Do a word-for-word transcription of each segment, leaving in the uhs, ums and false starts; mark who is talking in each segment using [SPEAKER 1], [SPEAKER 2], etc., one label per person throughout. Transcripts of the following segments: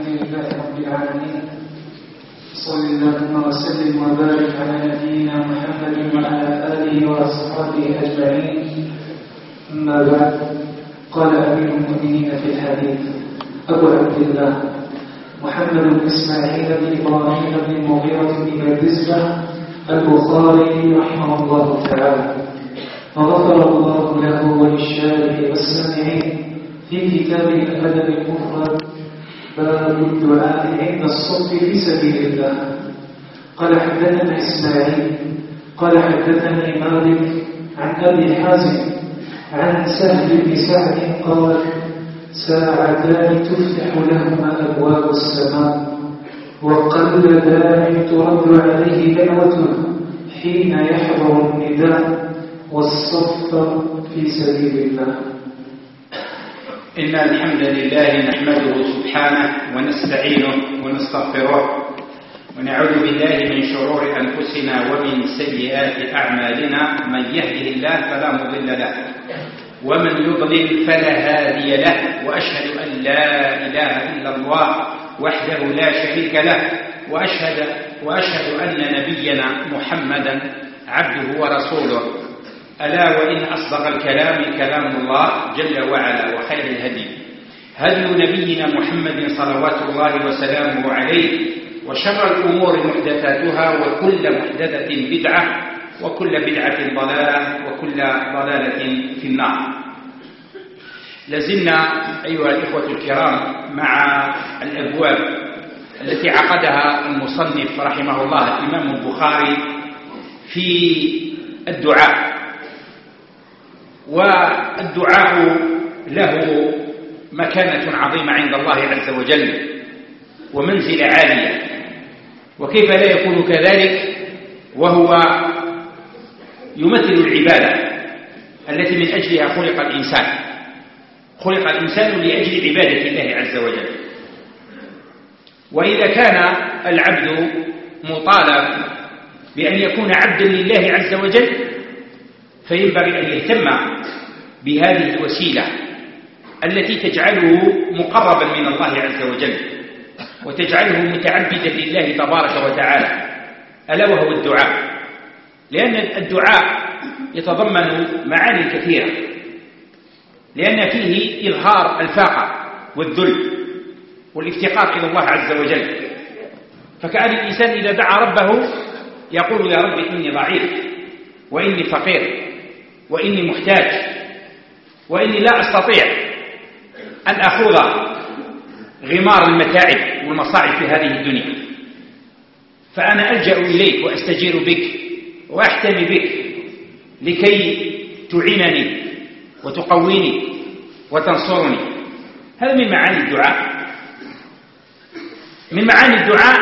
[SPEAKER 1] الحمد لله رب العالمين. صلى اللهم وسلم وبارك على نبينا محمد وعلى آله وأصحابه أجمعين. أما بعد، قال أمير المؤمنين في الحديث أبو عبد الله محمد بن إسماعيل بن إبراهيم بن المغيرة بن بردزبة البخاري رحمه الله تعالى، وغفر الله له وللشارح والسامعين في كتاب الأدب المفرد باب الدعاء عند الصف في سبيل الله. قال حدثنا إسماعيل قال حدثني مالك عن أبي حازم عن سهل بن سعد قال: ساعتان تفتح لهما أبواب السماء، وقل داع ترد عليه دعوته حين يحضر النداء والصف في سبيل الله.
[SPEAKER 2] إن الحمد لله نحمده سبحانه ونستعينه ونستغفره ونعوذ بالله من شرور أنفسنا ومن سيئات أعمالنا. من يهده الله فلا مضل له ومن يضلل فلا هادي له، وأشهد أن لا إله إلا الله وحده لا شريك له، وأشهد, وأشهد أن نبينا محمدا عبده ورسوله. ألا وإن أصدق الكلام كلام الله جل وعلا، وخير الهدي هدي نبينا محمد صلوات الله وسلامه عليه، وشر الأمور محدثاتها، وكل محدثة بدعة، وكل بدعة ضلالة، وكل ضلالة في النار. لازلنا أيها الإخوة الكرام مع الأبواب التي عقدها المصنف رحمه الله الإمام البخاري في الدعاء. والدعاء له مكانة عظيمة عند الله عز وجل ومنزلة عالية، وكيف لا يكون كذلك وهو يمثل العبادة التي من أجلها خلق الإنسان. خلق الإنسان لأجل عبادة الله عز وجل. وإذا كان العبد مطالب بأن يكون عبدا لله عز وجل، فينبغي أن يهتم بهذه الوسيلة التي تجعله مقربا من الله عز وجل وتجعله متعبدا لله تبارك وتعالى، ألا وهو الدعاء. لأن الدعاء يتضمن معاني كثيرة، لأن فيه إظهار الفاقة والذل والافتقار إلى الله عز وجل. فكأن الإنسان إذا دعا ربه يقول: يا رب إني ضعيف، وإني فقير، وإني محتاج، وإني لا أستطيع أن أخوض غمار المتاعب والمصاعب في هذه الدنيا، فأنا ألجأ إليك وأستجير بك وأحتمي بك لكي تعينني وتقويني وتنصرني. هذا من معاني الدعاء. من معاني الدعاء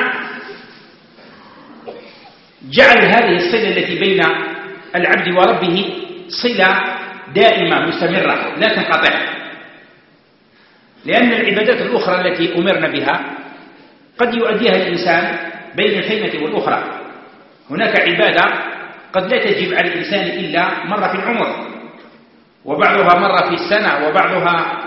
[SPEAKER 2] جعل هذه الصلة التي بين العبد وربه صلة دائمة مستمرة لا تنقطع، لأن العبادات الأخرى التي أمرنا بها قد يؤديها الإنسان بين الفينة والأخرى. هناك عبادة قد لا تجب على الإنسان إلا مرة في العمر، وبعضها مرة في السنة، وبعضها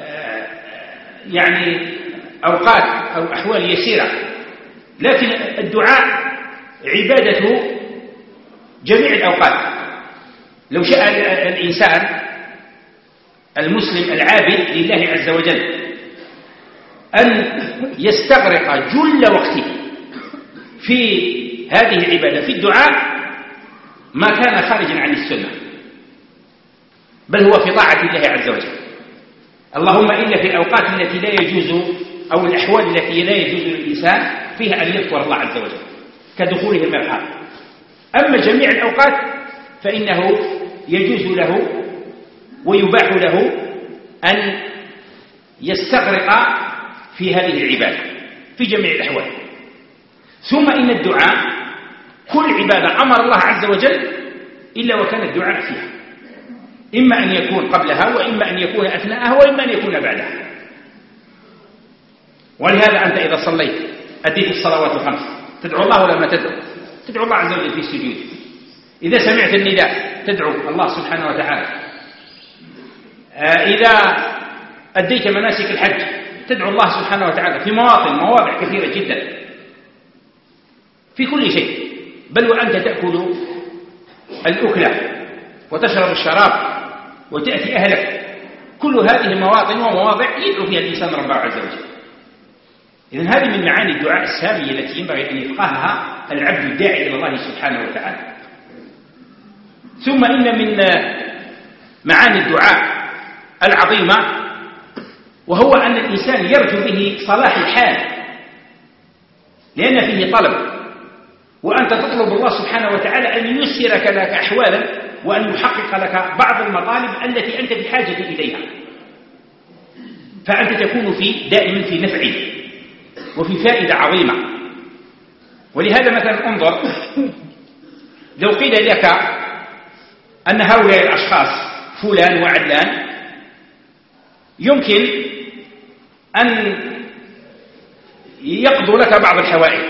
[SPEAKER 2] يعني أوقات أو أحوال يسيرة. لكن الدعاء عبادة جميع الأوقات. لو شاء الإنسان المسلم العابد لله عز وجل أن يستغرق جل وقته في هذه العبادة في الدعاء ما كان خارجا عن السنة، بل هو في طاعة الله عز وجل. اللهم إلا في الأوقات التي لا يجوز، أو الأحوال التي لا يجوز للإنسان فيها أن يذكر الله عز وجل كدخوله المرحاض. أما جميع الأوقات فإنه يجوز له ويباح له أن يستغرق في هذه العبادة في جميع الأحوال. ثم إن الدعاء كل عبادة أمر الله عز وجل إلا وكان الدعاء فيها، إما أن يكون قبلها، وإما أن يكون أثناءها، وإما أن يكون بعدها. ولهذا أنت إذا صليت أديت الصلوات الخمس تدعو الله ولا ما تدعو؟ تدعو الله عز وجل في السجود. إذا سمعت النداء تدعو الله سبحانه وتعالى. إذا أديت مناسك الحج تدعو الله سبحانه وتعالى في مواطن مواضع كثيرة جدا في كل شيء، بل وأنت تأكل الأكلة وتشرب الشراب وتأتي أهلك، كل هذه مواطن ومواضع يدعو فيها الإنسان ربه عز وجل. إذن هذه من معاني الدعاء السامية التي ينبغي أن يفقهها العبد الداعي إلى الله سبحانه وتعالى. ثم إن من معاني الدعاء العظيمة وهو أن الإنسان يرجو به صلاح الحال، لأن فيه طلب، وأنت تطلب الله سبحانه وتعالى أن ييسرك لك أحوالا وأن يحقق لك بعض المطالب التي أنت بحاجة إليها، فأنت تكون في دائما في نفع وفي فائدة عظيمة. ولهذا مثلا انظر، لو قيل لك أن هؤلاء الأشخاص فلان وعلان يمكن أن يقضوا لك بعض الحوائج،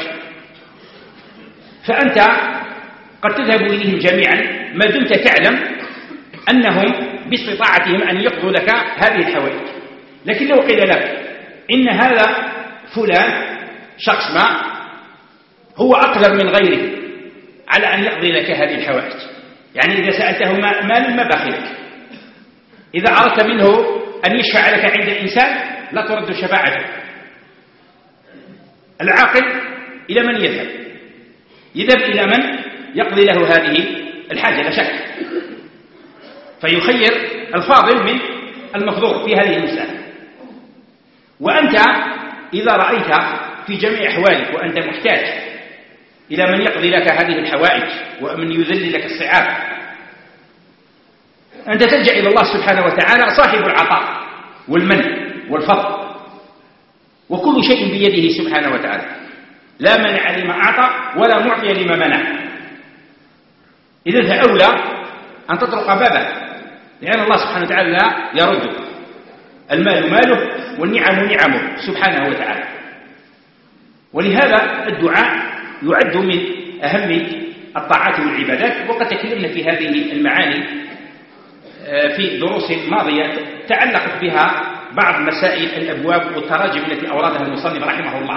[SPEAKER 2] فأنت قد تذهب إليهم جميعا ما دمت تعلم أنهم باستطاعتهم أن يقضوا لك هذه الحوائج. لكن لو قيل لك إن هذا فلان شخص ما هو أقدر من غيره على أن يقضي لك هذه الحوائج، يعني إذا سألته مال ما بخلك، إذا أردت منه أن يشفع لك عند الإنسان لا ترد شفاعته. العاقل إلى من يذهب؟ يذهب إلى من يقضي له هذه الحاجة لا شك، فيخير الفاضل من المفضول في هذه المسألة. وأنت إذا رأيت في جميع أحوالك وأنت محتاج إلى من يقضي لك هذه الحوائج ومن يذل لك الصعاب، أنت تلجأ إلى الله سبحانه وتعالى صاحب العطاء والمن والفضل، وكل شيء بيده سبحانه وتعالى، لا منع لما أعطى ولا معطي لما منع. إذن فأولى أن تطرق بابه، لأن الله سبحانه وتعالى لا يرد، المال ماله والنعم نعمه سبحانه وتعالى. ولهذا الدعاء يعد من أهم الطاعات والعبادات، وقد تكلمنا في هذه المعاني في دروس ماضية تعلقت بها بعض مسائل الأبواب والتراجم التي أوردها المصنف رحمه الله.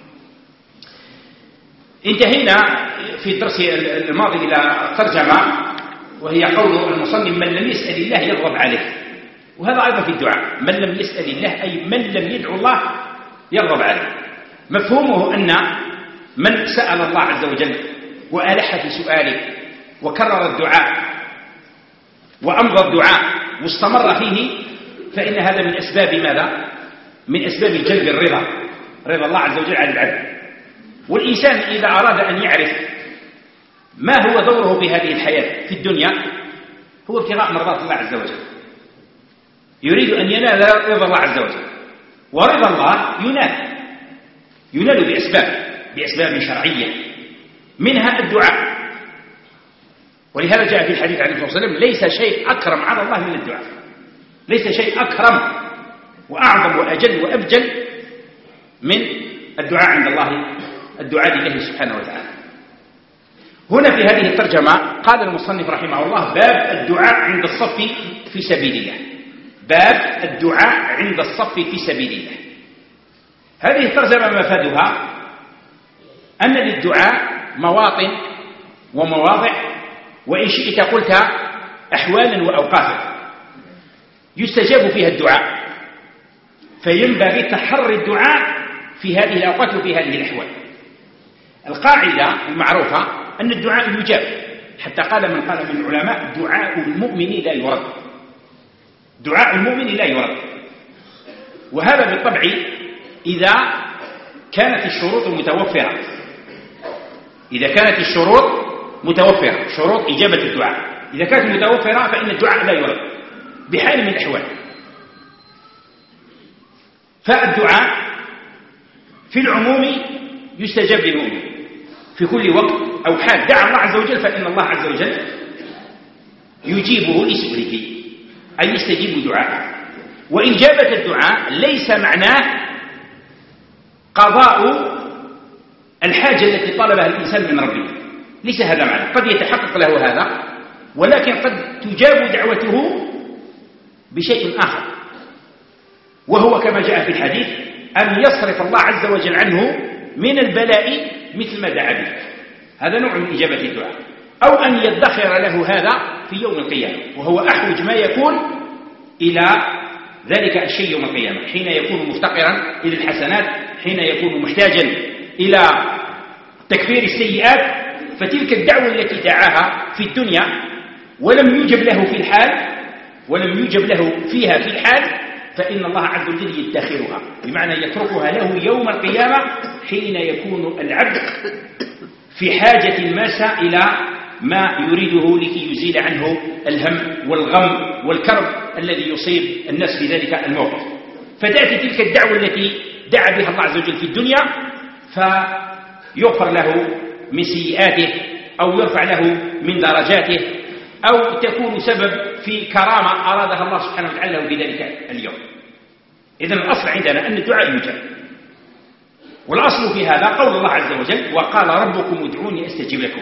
[SPEAKER 2] انتهينا في الدرس الماضي إلى ترجمة وهي قول المصنف: من لم يسأل الله يغضب عليه. وهذا أيضا في الدعاء، من لم يسأل الله أي من لم يدعو الله يغضب عليه. مفهومه أن من سأل الله عز وجل وألح في سؤاله وكرر الدعاء وأمضى الدعاء واستمر فيه، فإن هذا من أسباب ماذا؟ من أسباب جلب الرضا، رضا الله عز وجل على العبد. والإنسان إذا أراد أن يعرف ما هو دوره بهذه الحياة في الدنيا هو ابتغاء مرضات الله عز وجل، يريد أن ينال رضا الله عز وجل، ورضا الله ينال ينال بأسباب بأسباب شرعية، منها الدعاء. ولهذا جاء في الحديث عن النبي صلى الله عليه وسلم: ليس شيء أكرم على الله من الدعاء، ليس شيء أكرم وأعظم وأجل وأبجل من الدعاء عند الله، الدعاء لله سبحانه وتعالى. هنا في هذه الترجمة قال المصنف رحمه الله: باب الدعاء عند الصف في سبيل الله. باب الدعاء عند الصف في سبيل الله. هذه الترجمة مفادها أن للدعاء مواطن ومواضع، وإن شئت قلت أحوالا وأوقافا يستجاب فيها الدعاء، فينبغي تحري الدعاء في هذه الأوقات وفي هذه الأحوال. القاعدة المعروفة أن الدعاء يجاب، حتى قال من قال من العلماء: دعاء المؤمن لا يرد، دعاء المؤمن لا يرد. وهذا بالطبع إذا كانت الشروط متوفرة، إذا كانت الشروط متوفرة، شروط إجابة الدعاء إذا كانت متوفرة فإن الدعاء لا يرد بحال من الأحوال. فالدعاء في العموم يستجاب للمؤمن في كل وقت أو حال دعا الله عز وجل، فإن الله عز وجل يجيبه لسؤله، أي يستجيب دعاءه. وإجابة الدعاء ليس معناه قضاء الحاجة التي طلبها الإنسان من ربه، ليس هذا معنى. قد يتحقق له هذا، ولكن قد تجاب دعوته بشيء آخر. وهو كما جاء في الحديث أن يصرف الله عز وجل عنه من البلاء مثل ما دعا به، هذا نوع من إجابة الدعاء، أو أن يدخر له هذا في يوم القيامة، وهو أحوج ما يكون إلى ذلك الشيء يوم القيامة، حين يكون مفتقرا إلى الحسنات، حين يكون محتاجا إلى تكفير السيئات. فتلك الدعوة التي دعاها في الدنيا ولم يوجب له في الحال ولم يوجب له فيها في الحال، فإن الله عز وجل يدخرها، بمعنى يتركها له يوم القيامة حين يكون العبد في حاجة ماسة إلى ما يريده لكي يزيل عنه الهم والغم والكرب الذي يصيب الناس في ذلك الموقف. فتأتي تلك الدعوة التي دعا بها الله عز وجل في الدنيا فيغفر له من سيئاته أو يرفع له من درجاته، أو تكون سبب في كرامة أرادها الله سبحانه وتعالى في ذلك اليوم. إذن الأصل عندنا أن الدعاء يجاب، والأصل في هذا قول الله عز وجل وقال ربكم ادعوني أستجب لكم،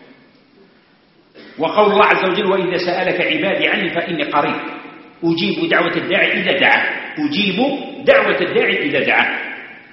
[SPEAKER 2] وقول الله عز وجل وإذا سألك عبادي عني فإني قريب أجيب دعوة الداعي إذا دعا، أجيب دعوة الداعي إذا دعا.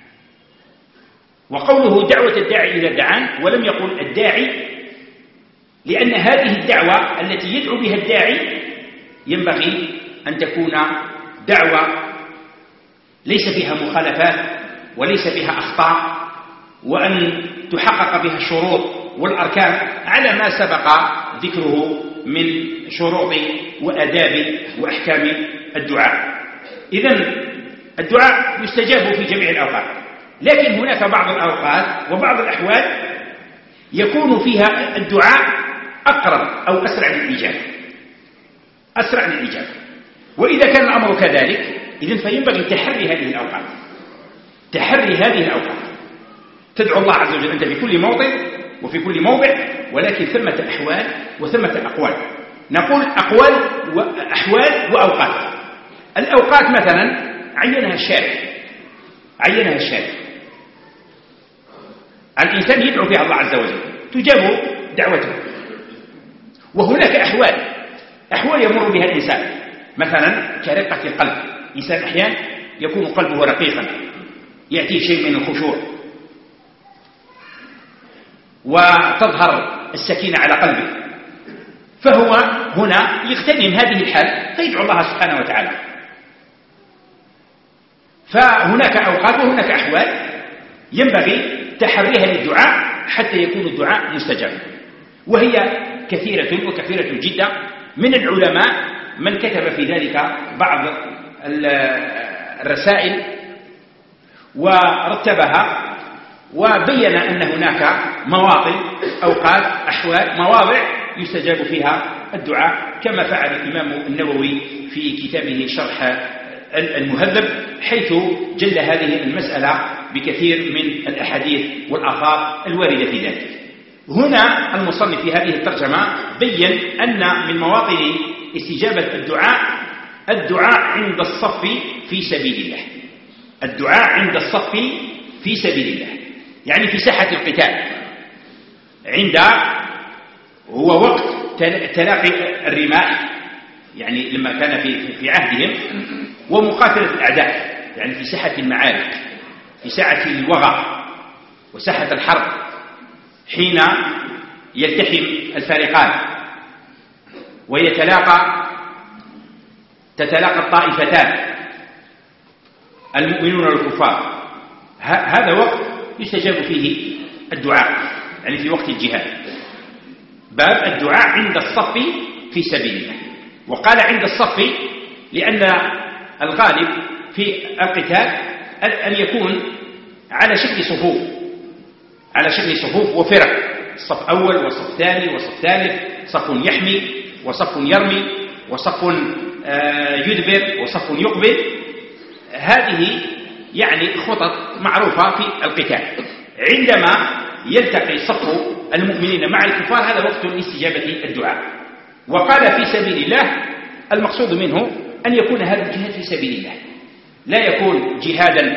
[SPEAKER 2] وقوله دعوة الداعي إذا دعان ولم يقل الداعي، لأن هذه الدعوة التي يدعو بها الداعي ينبغي أن تكون دعوة ليس فيها مخالفات وليس فيها أخطاء، وأن تحقق بها الشروط والأركان على ما سبق ذكره من شروط وآداب وأحكام الدعاء. إذن الدعاء يستجاب في جميع الأوقات، لكن هناك بعض الأوقات وبعض الأحوال يكون فيها الدعاء أقرب أو أسرع للإجابة أسرع للإجابة وإذا كان الأمر كذلك إذن فينبغي تحري هذه الأوقات تحري هذه الأوقات تدعو الله عز وجل أنت في كل موطن وفي كل موضع، ولكن ثمة أحوال وثمة أقوال. نقول أقوال وأحوال وأوقات. الأوقات مثلا عينها الشارع عينها الشارع الإنسان يدعو فيها الله عز وجل تجاب دعوته. وهناك أحوال أحوال يمر بها الإنسان، مثلا كرقة القلب. إنسان أحيانا يكون قلبه رقيقا يأتيه شيء من الخشوع وتظهر السكينة على قلبه، فهو هنا يغتنم هذه الحال فيدعو الله سبحانه وتعالى. فهناك أوقات وهناك أحوال ينبغي تحريها للدعاء حتى يكون الدعاء مستجابا، وهي كثيرة وكثيرة جدا. من العلماء من كتب في ذلك بعض الرسائل ورتبها وبين أن هناك مواطن أوقات أحوال مواضع يستجاب فيها الدعاء، كما فعل الإمام النووي في كتابه شرح المهذب، حيث جل هذه المسألة بكثير من الأحاديث والآثار الواردة في ذلك. هنا المصنف في هذه الترجمة بين أن من مواطن استجابة الدعاء الدعاء عند الصف في سبيل الله الدعاء عند الصف في سبيل الله يعني في ساحة القتال، عند هو وقت تلاقي الرماح، يعني لما كان في في عهدهم، ومقاتلة الأعداء يعني في ساحة المعارك، في ساحة الوغى وساحة الحرب، حين يلتحم الفريقان ويتلاقى تتلاقى الطائفتان المؤمنون والكفار. هذا وقت يستجاب فيه الدعاء، يعني في وقت الجهاد. باب الدعاء عند الصف في سبيل الله. وقال عند الصف لأن الغالب في القتال أن يكون على شكل صفوف على شكل صفوف وفرق، صف أول وصف ثاني وصف ثالث، صف يحمي وصف يرمي وصف يدبر وصف يقبل. هذه يعني خطط معروفة في القتال. عندما يلتقي صف المؤمنين مع الكفار هذا وقت لاستجابة الدعاء. وقال في سبيل الله المقصود منه أن يكون هذا الجهاد في سبيل الله، لا يكون جهادا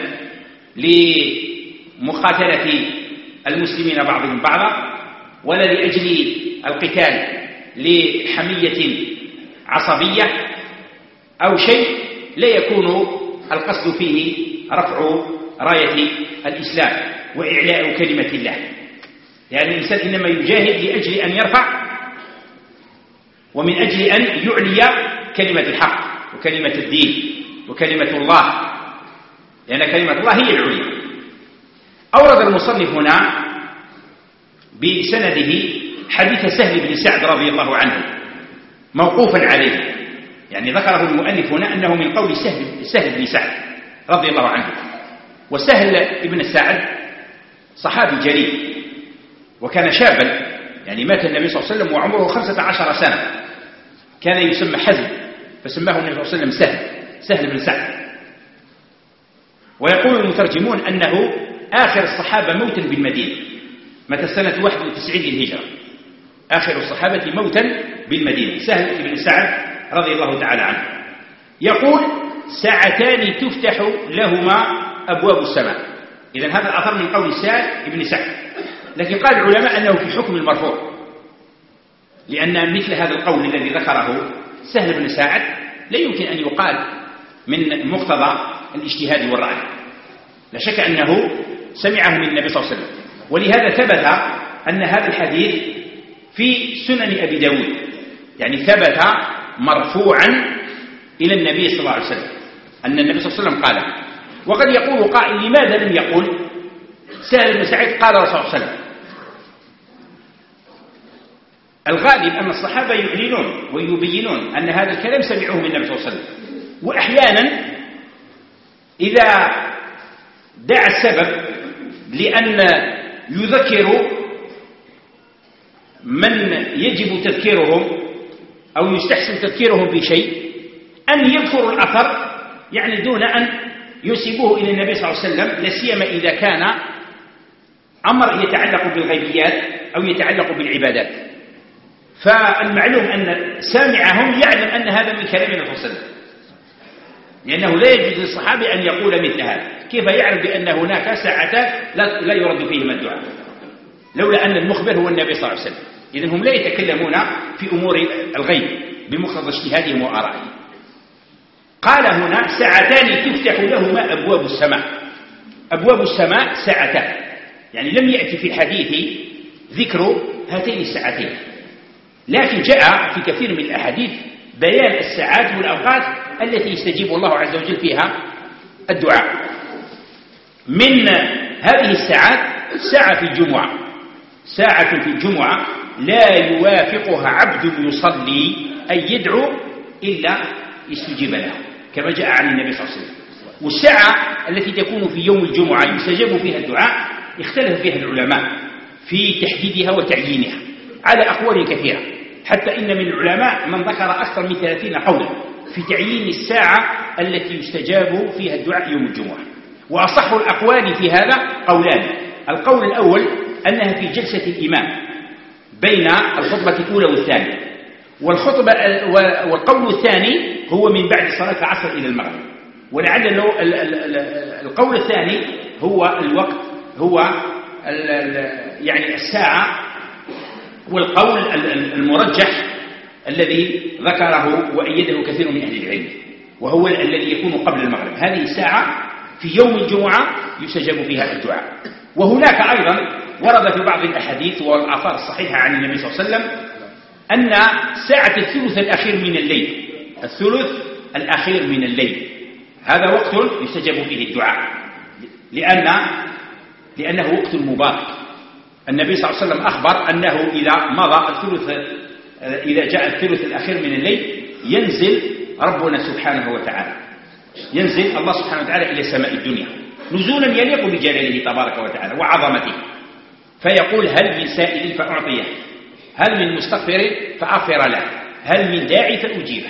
[SPEAKER 2] لمقاتلة المسلمين بعضهم بعضا، ولا لأجل القتال لحمية عصبية أو شيء، لا يكون القصد فيه رفع راية الإسلام وإعلاء كلمة الله، يعني الإنسان إنما يجاهد لأجل أن يرفع ومن أجل أن يعلي كلمة الحق وكلمة الدين وكلمة الله، لأن كلمة الله هي العليا. أورد المصنف هنا بسنده حديث سهل بن سعد رضي الله عنه موقوفا عليه، يعني ذكره المؤلف هنا أنه من قول سهل, سهل بن سعد رضي الله عنه. وسهل بن سعد صحابي جليل وكان شابا، يعني مات النبي صلى الله عليه وسلم وعمره خمسة عشر سنة، كان يسمى حزم فسماه النبي صلى الله عليه وسلم سهل سهل بن سعد. ويقول المترجمون أنه آخر الصحابة موتا بالمدينة، متى سنة واحد وتسعين للهجرة، آخر الصحابة موتا بالمدينة سهل بن سعد رضي الله تعالى عنه. يقول ساعتان تفتح لهما أبواب السماء. إذن هذا الأثر من قول سهل بن سعد، لكن قال العلماء أنه في حكم المرفوع، لأن مثل هذا القول الذي ذكره سهل بن سعد لا يمكن أن يقال من مقتضى الاجتهاد والرأي، لا شك أنه سمعه من النبي صلى الله عليه وسلم. ولهذا ثبت أن هذا الحديث في سنن أبي داود، يعني ثبت مرفوعا إلى النبي صلى الله عليه وسلم أن النبي صلى الله عليه وسلم قال. وقد يقول قائل لماذا لم يقول سهل بن سعيد قال رسول الله صلى الله عليه وسلم؟ الغالب أن الصحابة يعلنون ويبينون أن هذا الكلام سمعوه من النبي صلى الله عليه وسلم، وأحيانا إذا دعا السبب لأن يذكر من يجب تذكيرهم أو يستحسن تذكيرهم بشيء أن يذكروا الأثر، يعني دون أن ينسبوه إلى النبي صلى الله عليه وسلم، لا سيما إذا كان أمر يتعلق بالغيبيات أو يتعلق بالعبادات. فالمعلوم أن سامعهم يعلم أن هذا من كلام النبي صلى الله عليه وسلم، لأنه لا يجوز للصحابي أن يقول مثل هذا. كيف يعلم بأن هناك ساعتان لا يرد فيهما الدعاء لولا أن المخبر هو النبي صلى الله عليه وسلم؟ إذن هم لا يتكلمون في أمور الغيب بمقتضى اجتهادهم وآرائهم. قال هنا ساعتان تفتح لهما أبواب السماء. أبواب السماء ساعتان، يعني لم يأتي في الحديث ذكر هاتين الساعتين، لكن جاء في كثير من الأحاديث بيان الساعات والأوقات التي يستجيب الله عز وجل فيها الدعاء. من هذه الساعات ساعة في الجمعة، ساعة في الجمعة لا يوافقها عبد يصلي أي يدعو إلا يستجيب له، كما جاء عن النبي صلى الله عليه وسلم. والساعة التي تكون في يوم الجمعة يستجاب فيها الدعاء اختلف فيها العلماء في تحديدها وتعيينها على أقوال كثيرة، حتى إن من العلماء من ذكر أكثر من ثلاثين قولا في تعيين الساعة التي يستجاب فيها الدعاء يوم الجمعة. وأصح الأقوال في هذا قولان: القول الأول أنها في جلسة الإمام بين الخطبة الأولى والثانية، والخطبة والقول الثاني هو من بعد صلاة العصر إلى المغرب. ولعل القول الثاني هو الوقت، هو يعني الساعة، والقول المرجح الذي ذكره وأيده كثير من أهل العلم وهو الذي يكون قبل المغرب. هذه الساعة في يوم الجمعة يستجاب فيها الدعاء. وهناك أيضا ورد في بعض الأحاديث والآثار الصحيحة عن النبي صلى الله عليه وسلم أن ساعة الثلث الأخير من الليل، الثلث الأخير من الليل هذا وقت يستجاب فيه الدعاء، لأن لأنه وقت مبارك. النبي صلى الله عليه وسلم أخبر أنه إذا مضى الثلث، إذا جاء الثلث الأخير من الليل ينزل ربنا سبحانه وتعالى، ينزل الله سبحانه وتعالى إلى سماء الدنيا نزولا يليق بجلاله تبارك وتعالى وعظمته، فيقول: هل من سائل فأعطيه، هل من مستغفر فأغفر له، هل من داعي فأجيبه.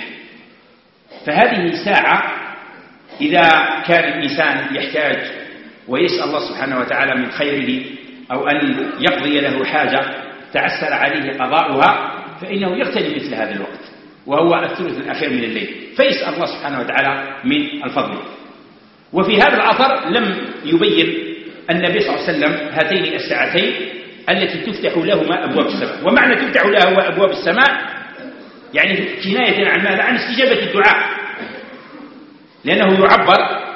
[SPEAKER 2] فهذه ساعة إذا كان الإنسان يحتاج ويسأل الله سبحانه وتعالى من خيره أو أن يقضي له حاجة تعسر عليه قضاؤها، فإنه يغتنم مثل هذا الوقت وهو الثلث الأخير من الليل، فيسأل الله سبحانه وتعالى من الفضل. وفي هذا الأثر لم يبين النبي صلى الله عليه وسلم هاتين الساعتين التي تفتح لهما أبواب السماء. ومعنى تفتح لهما أبواب السماء يعني كناية عن ماذا؟ عن استجابة الدعاء، لأنه يعبر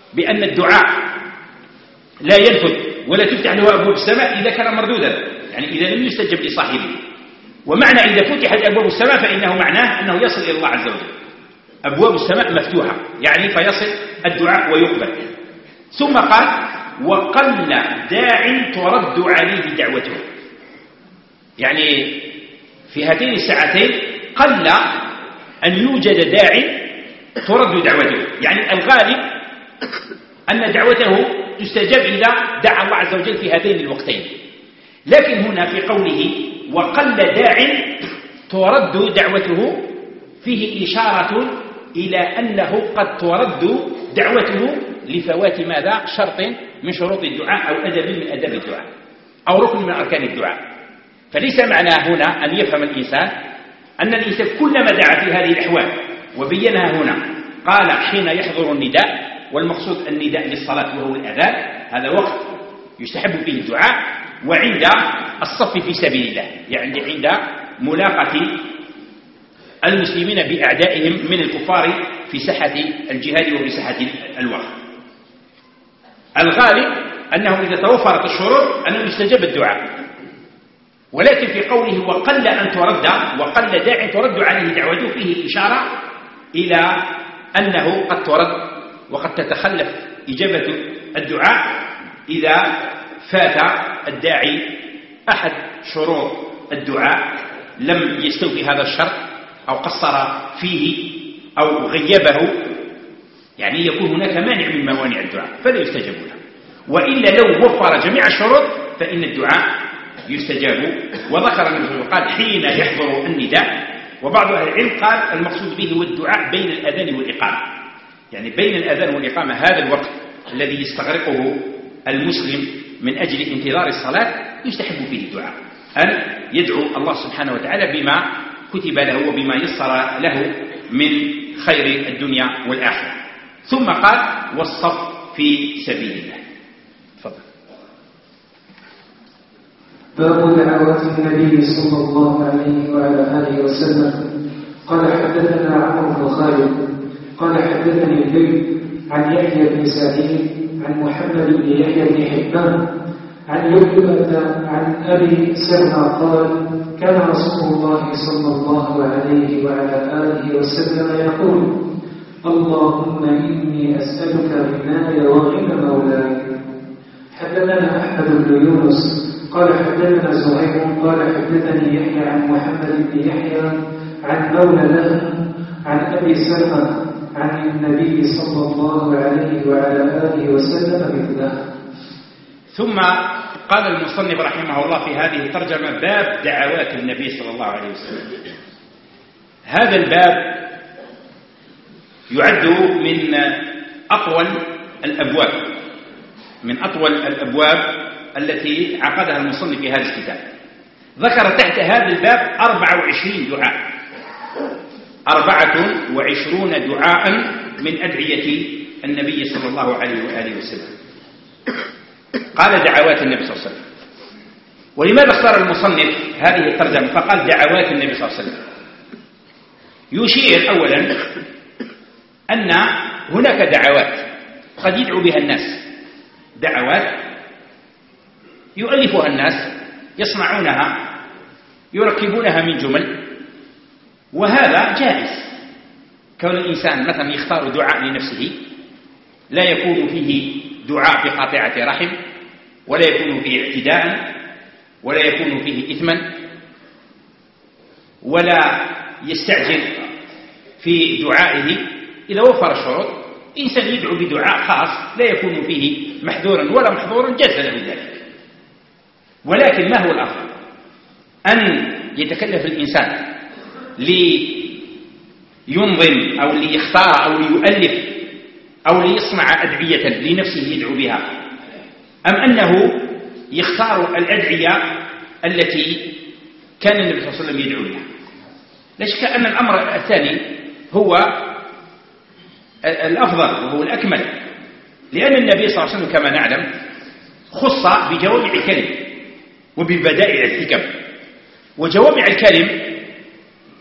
[SPEAKER 2] بأن الدعاء لا ينفذ ولا تفتح له أبواب السماء إذا كان مردودا، يعني إذا لم يستجب لصاحبه. ومعنى إذا فتحت أبواب السماء فإنه معناه أنه يصل إلى الله عز وجل، أبواب السماء مفتوحة يعني فيصل الدعاء ويقبل. ثم قال وقل داع ترد عليه دعوته، يعني في هاتين الساعتين قل أن يوجد داع ترد دعوته، يعني الغالب أن دعوته تستجاب إذا دعا الله عز وجل في هذين الوقتين. لكن هنا في قوله وقل داع ترد دعوته فيه إشارة إلى أنه قد ترد دعوته لفوات ماذا؟ شرط من شروط الدعاء أو أدب من أدب الدعاء أو ركن من أركان الدعاء. فليس معناه هنا أن يفهم الإنسان أن الإنسان كلما دعا في هذه الأحوال وبينها هنا قال حين يحضر النداء، والمقصود النداء للصلاة وهو الأذان، هذا وقت يستحب فيه الدعاء، وعند الصف في سبيل الله، يعني عند ملاقاة المسلمين بأعدائهم من الكفار في ساحة الجهاد وفي ساحة الوغى. الغالب أنه إذا توفرت الشروط أنه يستجاب الدعاء، ولكن في قوله وقل أن ترد وقل داع ترد عليه دعوته فيه إشارة إلى أنه قد ترد وقد تتخلف إجابة الدعاء إذا فات الداعي أحد شروط الدعاء، لم يستوفي هذا الشرط أو قصر فيه أو غيبه، يعني يكون هناك مانع من موانع الدعاء فلا يستجاب له. وإلا لو وفر جميع الشروط فإن الدعاء يستجاب. وذكر النبي قال حين يحضر النداء، وبعض أهل العلم قال المقصود به هو الدعاء بين الأذان والإقامة، يعني بين الأذان والإقامة هذا الوقت الذي يستغرقه المسلم من أجل انتظار الصلاة يستحب فيه الدعاء، أن يدعو الله سبحانه وتعالى بما كتب له وبما يسر له من خير الدنيا والآخرة. ثم قال والصف في سبيل الله. تفضل.
[SPEAKER 1] باب دعوات النبي صلى الله عليه وعلى آله وسلم. قال حدثنا عمرو بن خالد قال حدثني الليث عن يحيى بن سعيد عن محمد بن يحيى بن حبان عن يحيى عن أبي سلمى قال كان رسول الله صلى الله عليه وعلى آله وسلم يقول اللهم إني أسألك بماء وغنى مولاي. حدثنا أحمد بن يونس قال حدثنا زهير قال حدثني يحيى عن محمد بن يحيى عن مولى له عن أبي سلمى عن النبي صلى الله عليه وعلى آله وسلم مثله.
[SPEAKER 2] ثم قال المصنف رحمه الله في هذه الترجمة باب دعوات النبي صلى الله عليه وسلم. هذا الباب يعد من أطول الأبواب من أطول الأبواب التي عقدها المصنف في هذا الكتاب. ذكر تحت هذا الباب أربع وعشرين دعاء أربعة وعشرون دعاء من أدعية النبي صلى الله عليه وآله وسلم. قال دعوات النبي صلى الله عليه وسلم. ولماذا اختار المصنف هذه الترجمة فقال دعوات النبي صلى الله عليه وسلم؟ يشير أولا أن هناك دعوات قد يدعو بها الناس، دعوات يؤلفها الناس يصنعونها يركبونها من جمل، وهذا جائز. كون الإنسان مثلا يختار دعاء لنفسه لا يكون فيه دعاء بقاطعة رحم، ولا يكون فيه اعتداء، ولا يكون فيه إثما، ولا يستعجل في دعائه. إذا وفر الشروط إنسان يدعو بدعاء خاص لا يكون فيه محذورا ولا محظورا جاز له ذلك. ولكن ما هو الأفضل؟ أن يتكلف الإنسان لينظم أو ليختار أو ليؤلف أو ليصنع أدعية لنفسه يدعو بها، أم أنه يختار الأدعية التي كان النبي صلى الله عليه وسلم يدعو بها؟ لا شك أن الأمر الثاني هو الأفضل وهو الأكمل، لأن النبي صلى الله عليه وسلم كما نعلم خص بجوامع الكلم وببدائع الحكم. وجوامع الكلم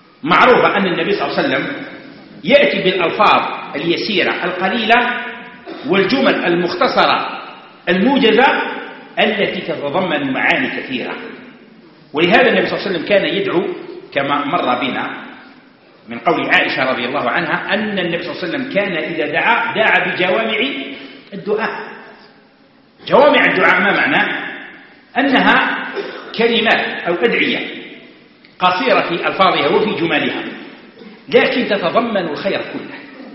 [SPEAKER 2] معروفة أن النبي صلى الله عليه وسلم يأتي بالألفاظ اليسيرة القليلة والجمل المختصرة الموجزة التي تتضمن معاني كثيرة. ولهذا النبي صلى الله عليه وسلم كان يدعو كما مر بنا من قول عائشة رضي الله عنها أن النبي صلى الله عليه وسلم كان إذا دعا دعا بجوامع الدعاء. جوامع الدعاء ما معناه؟ أنها كلمات أو أدعية قصيرة في ألفاظها وفي جمالها، لكن تتضمن الخير كله،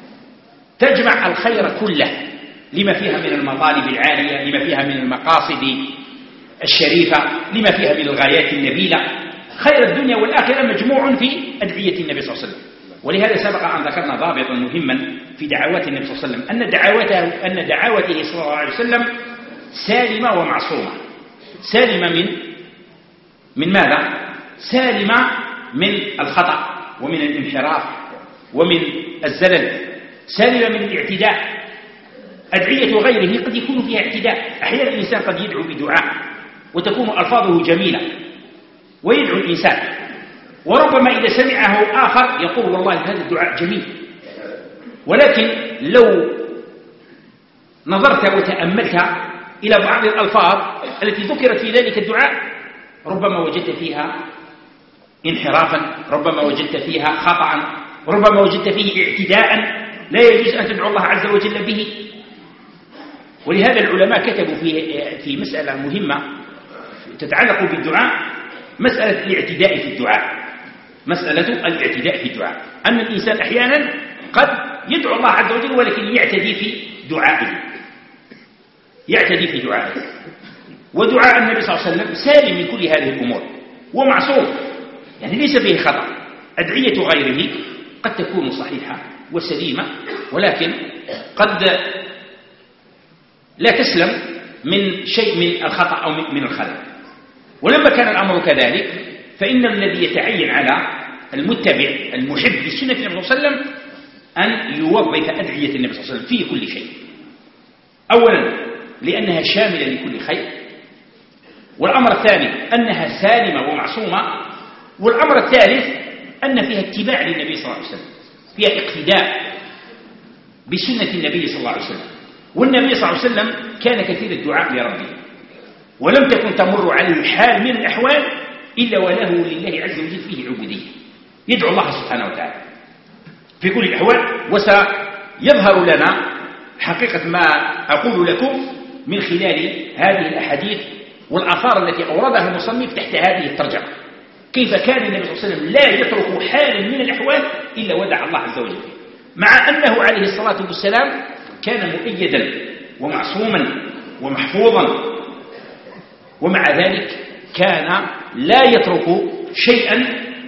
[SPEAKER 2] تجمع الخير كله لما فيها من المطالب العالية، لما فيها من المقاصد الشريفة، لما فيها من الغايات النبيلة. خير الدنيا والآخرة مجموع في أدعية النبي صلى الله عليه وسلم. ولهذا سبق أن ذكرنا ضابطا مهما في دعوات النبي صلى الله عليه وسلم، أن دعوته أن دعوته صلى الله عليه وسلم سالمة ومعصومة. سالمة من من ماذا؟ سالمة من الخطأ ومن الانحراف ومن الزلل، سالمة من الاعتداء. أدعية غيره قد يكون فيها اعتداء، أحيانا الإنسان قد يدعو بدعاء وتكون ألفاظه جميلة ويدعو الإنسان، وربما إذا سمعه آخر يقول والله هذا الدعاء جميل، ولكن لو نظرت وتأملت إلى بعض الألفاظ التي ذكرت في ذلك الدعاء ربما وجدت فيها انحرافا، ربما وجدت فيها خطأ، ربما وجدت فيه اعتداء لا يجوز أن تدعو الله عز وجل به. ولهذا العلماء كتبوا في في مسألة مهمة تتعلق بالدعاء، مسألة الاعتداء في الدعاء. مسألة الاعتداء في الدعاء أن الإنسان أحيانا قد يدعو الله عز وجل ولكن يعتدي في دعائه، يعتدي في دعائه. ودعاء النبي صلى الله عليه وسلم سالم من كل هذه الأمور ومعصوم، يعني ليس فيه خطأ. أدعية غيره قد تكون صحيحة وسليمة، ولكن قد لا تسلم من شيء من الخطأ أو من الخلل. ولما كان الأمر كذلك فإن الذي يتعين على المتبع المحب لسنة النبي صلى الله عليه وسلم أن يوظف أدعية النبي صلى الله عليه وسلم في كل شيء. أولا لأنها شاملة لكل خير، والأمر الثاني أنها سالمة ومعصومة، والأمر الثالث أن فيها اتباع للنبي صلى الله عليه وسلم، فيها اقتداء بسنة النبي صلى الله عليه وسلم. والنبي صلى الله عليه وسلم كان كثير الدعاء لربه، ولم تكن تمر عليه حال من الأحوال إلا وله لله عز وجل فيه عبودية، يدعو الله سبحانه وتعالى في كل الأحوال. وسيظهر لنا حقيقة ما أقول لكم من خلال هذه الأحاديث والآثار التي أوردها المصنف تحت هذه الترجمة، كيف كان النبي صلى الله عليه وسلم لا يترك حال من الأحوال إلا ودع الله عز وجل فيه، مع أنه عليه الصلاة والسلام كان مؤيدا ومعصوما ومحفوظا، ومع ذلك كان لا يترك شيئا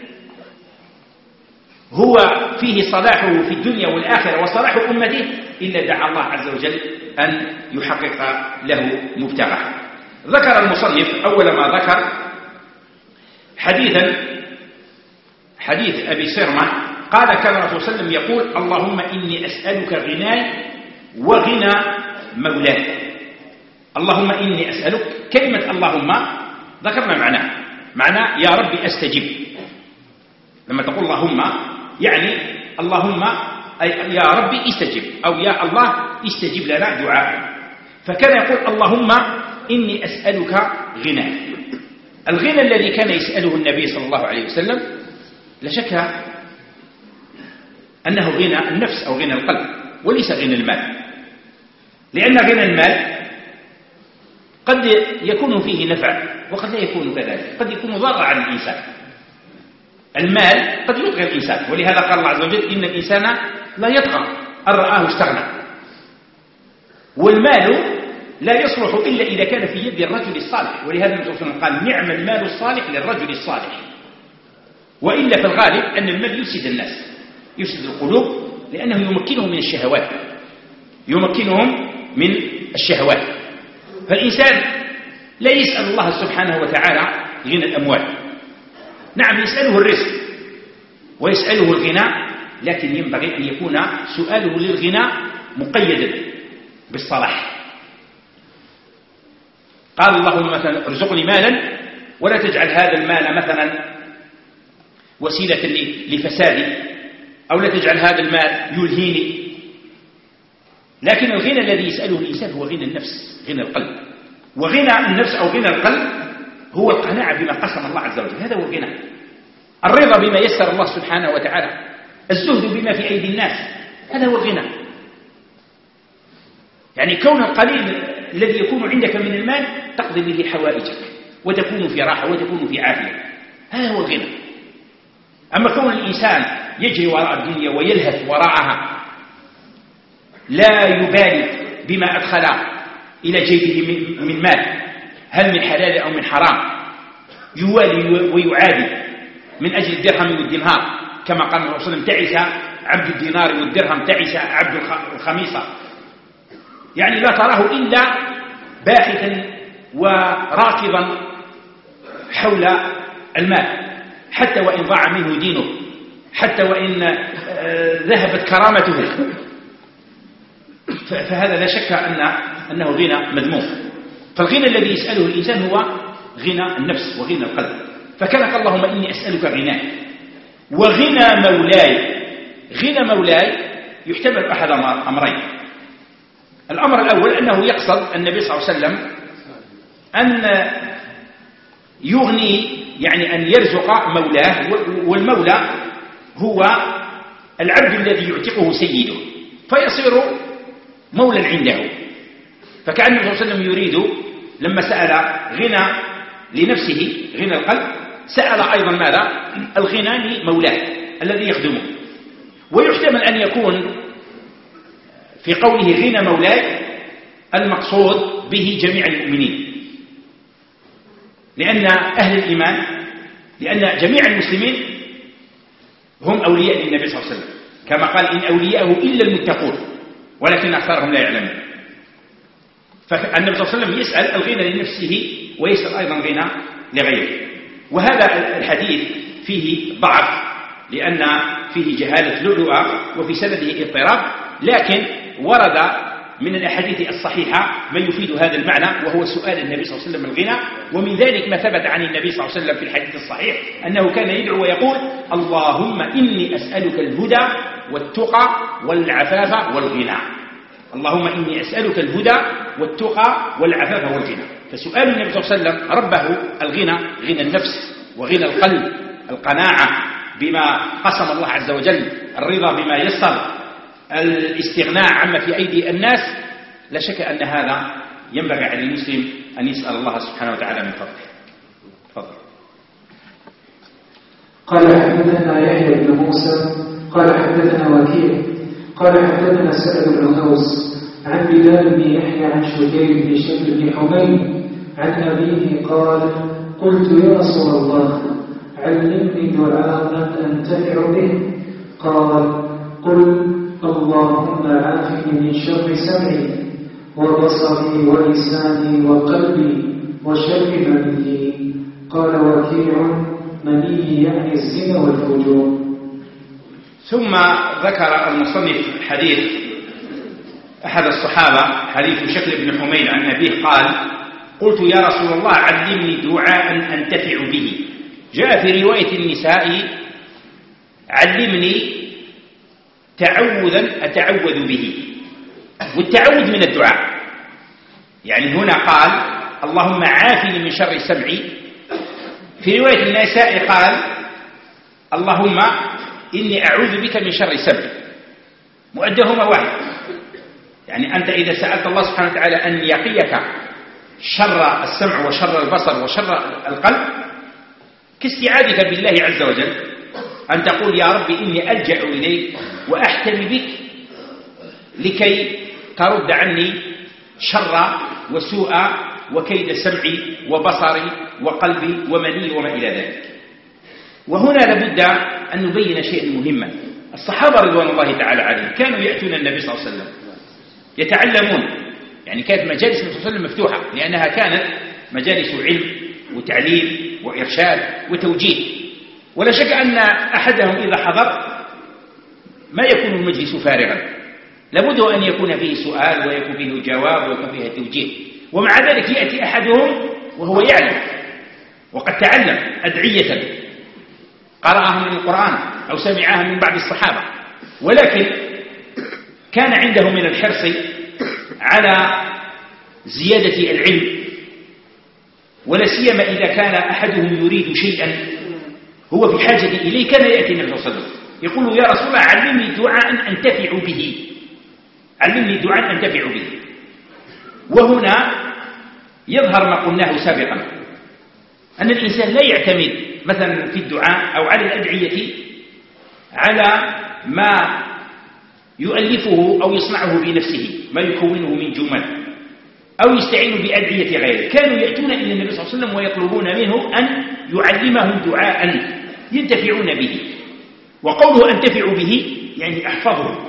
[SPEAKER 2] هو فيه صلاحه في الدنيا والآخرة وصلاح أمته إلا دعا الله عز وجل أن يحقق له مبتغاه. ذكر المصنف أول ما ذكر حديثا حديث أبي سرمة قال كان الرسول صلى الله عليه وسلم يقول اللهم إني أسألك غناي وغنى مولاي. اللهم إني أسألك، كلمة اللهم ذكرنا معناه، معناه يا ربي أستجب. لما تقول اللهم يعني اللهم يا ربي استجب، أو يا الله استجب لنا دعاء. فكان يقول اللهم إني أسألك غنى. الغنى الذي كان يسأله النبي صلى الله عليه وسلم لا شك أنه غنى النفس أو غنى القلب وليس غنى المال، لأن غنى المال قد يكون فيه نفع وقد لا يكون كذلك، قد يكون ضارا على الإنسان. المال قد يطغى الإنسان، ولهذا قال الله عز وجل إن الإنسان لا يطغى أن رآه استغنى. والمال لا يصلح إلا إذا كان في يد الرجل الصالح، ولهذا النبي صلى الله عليه وسلم قال نعم المال الصالح للرجل الصالح. وإلا في الغالب أن المال يفسد الناس، يفسد القلوب، لأنه يمكنهم من الشهوات، يمكنهم من الشهوات. فالإنسان لا يسأل الله سبحانه وتعالى غنى الأموال، نعم يسأله الرزق ويسأله الغنى، لكن ينبغي أن يكون سؤاله للغنى مقيدا بالصلاح. قال اللهم مثلا ارزقني مالا ولا تجعل هذا المال مثلا وسيلة لفسادي، أو لا تجعل هذا المال يلهيني. لكن الغنى الذي يسأله الإنسان هو غنى النفس، غنى القلب. وغنى النفس أو غنى القلب هو القناعة بما قسم الله عز وجل، هذا هو الغنى. الرضا بما يسر الله سبحانه وتعالى، الزهد بما في أيدي الناس، هذا هو الغنى. يعني كون القليل الذي يكون عندك من المال تقضي به حوائجك وتكون في راحة وتكون في عافية، هذا هو الغنى. أما كون الإنسان يجري وراء الدنيا ويلهث وراءها لا يبالي بما أدخل إلى جيبه من مال، هل من حلال أو من حرام، يوالي ويعادي من أجل الدرهم والدينار، كما قال الرسول صلى الله عليه وسلم: تعس عبد الدينار والدرهم، تعس عبد الخميصة. يعني لا تراه إلا باحثا وراكضا حول المال، حتى وإن ضاع منه دينه، حتى وإن ذهبت كرامته، فهذا لا شك أن أنه غنى مذموم. فالغنى الذي يسأله الإنسان هو غنى النفس وغنى القلب. فكان اللهم إني أسألك غناك وغنى مولاي. غنى مولاي يحتمل أحد أمرين. الأمر الأول أنه يقصد النبي صلى الله عليه وسلم أن يغني، يعني أن يرزق مولاه، والمولى هو العبد الذي يعتقه سيده فيصير مولا عنده. فكأن النبي صلى الله عليه وسلم يريد لما سأل غنى لنفسه غنى القلب سأل أيضا ماذا؟ الغنى لمولاه الذي يخدمه. ويحتمل أن يكون في قوله غنى مولاي المقصود به جميع المؤمنين، لأن أهل الإيمان، لأن جميع المسلمين هم أولياء للنبي صلى الله عليه وسلم، كما قال: إن أولياءه إلا المتقون ولكن أكثرهم لا يعلمون. فالنبي صلى الله عليه وسلم يسأل الغنى لنفسه ويسأل أيضا غنى لغيره. وهذا الحديث فيه ضعف لأن فيه جهالة لؤلؤة وفي سنده اضطراب، لكن ورد من الأحاديث الصحيحة ما يفيد هذا المعنى، وهو سؤال النبي صلى الله عليه وسلم الغنى. ومن ذلك ما ثبت عن النبي صلى الله عليه وسلم في الحديث الصحيح أنه كان يدعو ويقول: اللهم إني أسألك الهدى والتقى والعفاف والغنى. اللهم إني أسألك الهدى والتقى والعفاف والغنى. فسؤال النبي صلى الله عليه وسلم ربه الغنى، غنى النفس وغنى القلب، القناعة بما قسم الله عز وجل، الرضا بما يسر، الاستغناء عما في أيدي الناس. لا شك أن هذا ينبغي على المسلم أن يسأل الله سبحانه وتعالى من فضله. تفضل.
[SPEAKER 1] قال حدثنا يحيى بن موسى قال حدثنا وكيع قال حدثنا سعد بن أوس عن بلال بن يحيى عن شكير بن شكل بن حميد عن أبيه قال: قلت يا رسول الله علمني دعاء أنتفع به. قال: قل اللهم عافني من شر سمعي وبصري ولساني وقلبي وشر مني. قال وكيع: مني يعني الزنا والفجور.
[SPEAKER 2] ثم ذكر المصنف حديث أحد الصحابة، حديث شكل بن حميد عن أبيه قال: قلت يا رسول الله علمني دعاء أنتفع به. جاء في رواية النساء: علمني تعوذا أتعوذ به. والتعوذ من الدعاء، يعني هنا قال: اللهم عافني من شر سمعي. في رواية النساء قال: اللهم إني أعوذ بك من شر سمعي. مؤدهما واحد، يعني أنت إذا سألت الله سبحانه وتعالى أن يقيك شر السمع وشر البصر وشر القلب كاستعاذك بالله عز وجل، أن تقول: يا ربي إني ألجأ إليك وأحتمي بك لكي ترد عني شر وسوء وكيد سمعي وبصري وقلبي ومني وما إلى ذلك. وهنا لابد أن نبين شيئا مهما. الصحابة رضوان الله تعالى عليهم كانوا يأتون النبي صلى الله عليه وسلم يتعلمون، يعني كانت مجالس النبي صلى الله عليه وسلم مفتوحة، لأنها كانت مجالس علم وتعليم وإرشاد وتوجيه. ولا شك أن أحدهم إذا حضر ما يكون المجلس فارغا، لابد أن يكون فيه سؤال ويكون فيه جواب ويكون فيه توجيه. ومع ذلك يأتي أحدهم وهو يعلم وقد تعلم أدعية قرأها من القرآن أو سمعها من بعض الصحابة، ولكن كان عنده من الحرص على زيادة العلم، ولا سيما إذا كان أحدهم يريد شيئا هو في حاجة إليه كان يأتي النبي صلى الله عليه وسلم يقول: يا رسول الله علمني دعاء أنتفع به، علمني دعاء أنتفع به. وهنا يظهر ما قلناه سابقا، أن الإنسان لا يعتمد مثلا في الدعاء أو على الأدعية على ما يؤلفه أو يصنعه بنفسه، ما يكونه من جمل، أو يستعين بأدعية غيره. كانوا يأتون إلى النبي صلى الله عليه وسلم ويطلبون منه أن يعلمهم دعاء ينتفعون به. وقوله أنتفع به يعني أحفظه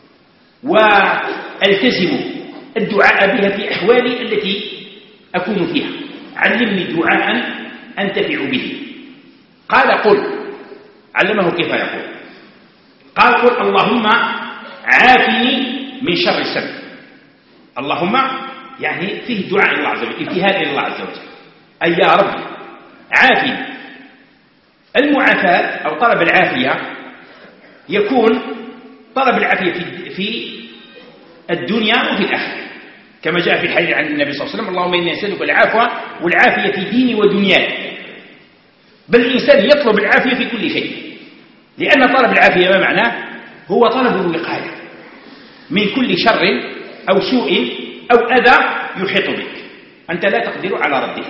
[SPEAKER 2] والتزم الدعاء بها في أحوالي التي أكون فيها. علمني دعاء أنتفع به. قال: قل. علمه كيف يقول. قال: قل اللهم عافني من شر السم. اللهم يعني فيه دعاء الله عز وجل، ابتهال إلى الله عز وجل، أي يا رب عافني. المعافاة أو طلب العافية يكون طلب العافية في في الدنيا وفي الآخرة، كما جاء في الحديث عن النبي صلى الله عليه وسلم: اللهم إني أسألك العفو والعافية في ديني ودنياي. بل الإنسان يطلب العافية في كل شيء، لأن طلب العافية ما معناه؟ هو طلب الوقاية من كل شر أو سوء أو أذى يحيط بك أنت لا تقدر على رده.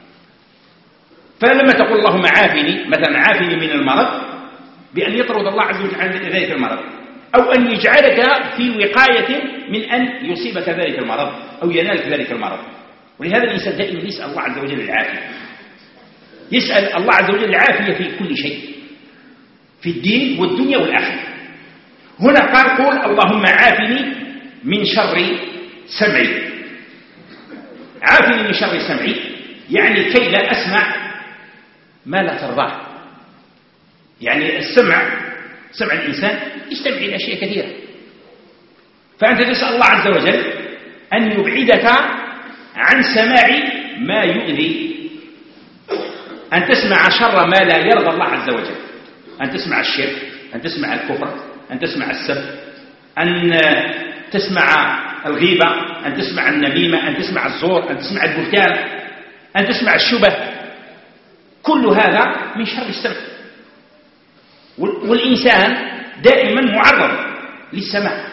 [SPEAKER 2] فلما تقول اللهم عافني، مثلا عافني من المرض بأن يطرد الله عز وجل عن ذلك المرض، أو أن يجعلك في وقاية من أن يصيبك ذلك المرض أو ينالك ذلك المرض. ولهذا الإنسان دائما يسأل الله عز وجل العافية، يسأل الله عز وجل العافية في كل شيء، في الدين والدنيا والآخرة. هنا قال: قول اللهم عافني من شر سمعي. عافني من شر سمعي يعني كي لا أسمع ما لا ترضاه. يعني السمع، سمع الإنسان يستمع إلى أشياء كثيرة، فأنت تسأل الله عز وجل أن يبعدك عن سماع ما يؤذي، أن تسمع شر ما لا يرضى الله عز وجل، أن تسمع الشرك، أن تسمع الكفر، أن تسمع السب، أن تسمع الغيبة، أن تسمع النميمة، أن تسمع الزور، أن تسمع البهتان، أن تسمع الشبه. كل هذا من شر السمع. والإنسان دائما معرض للسماع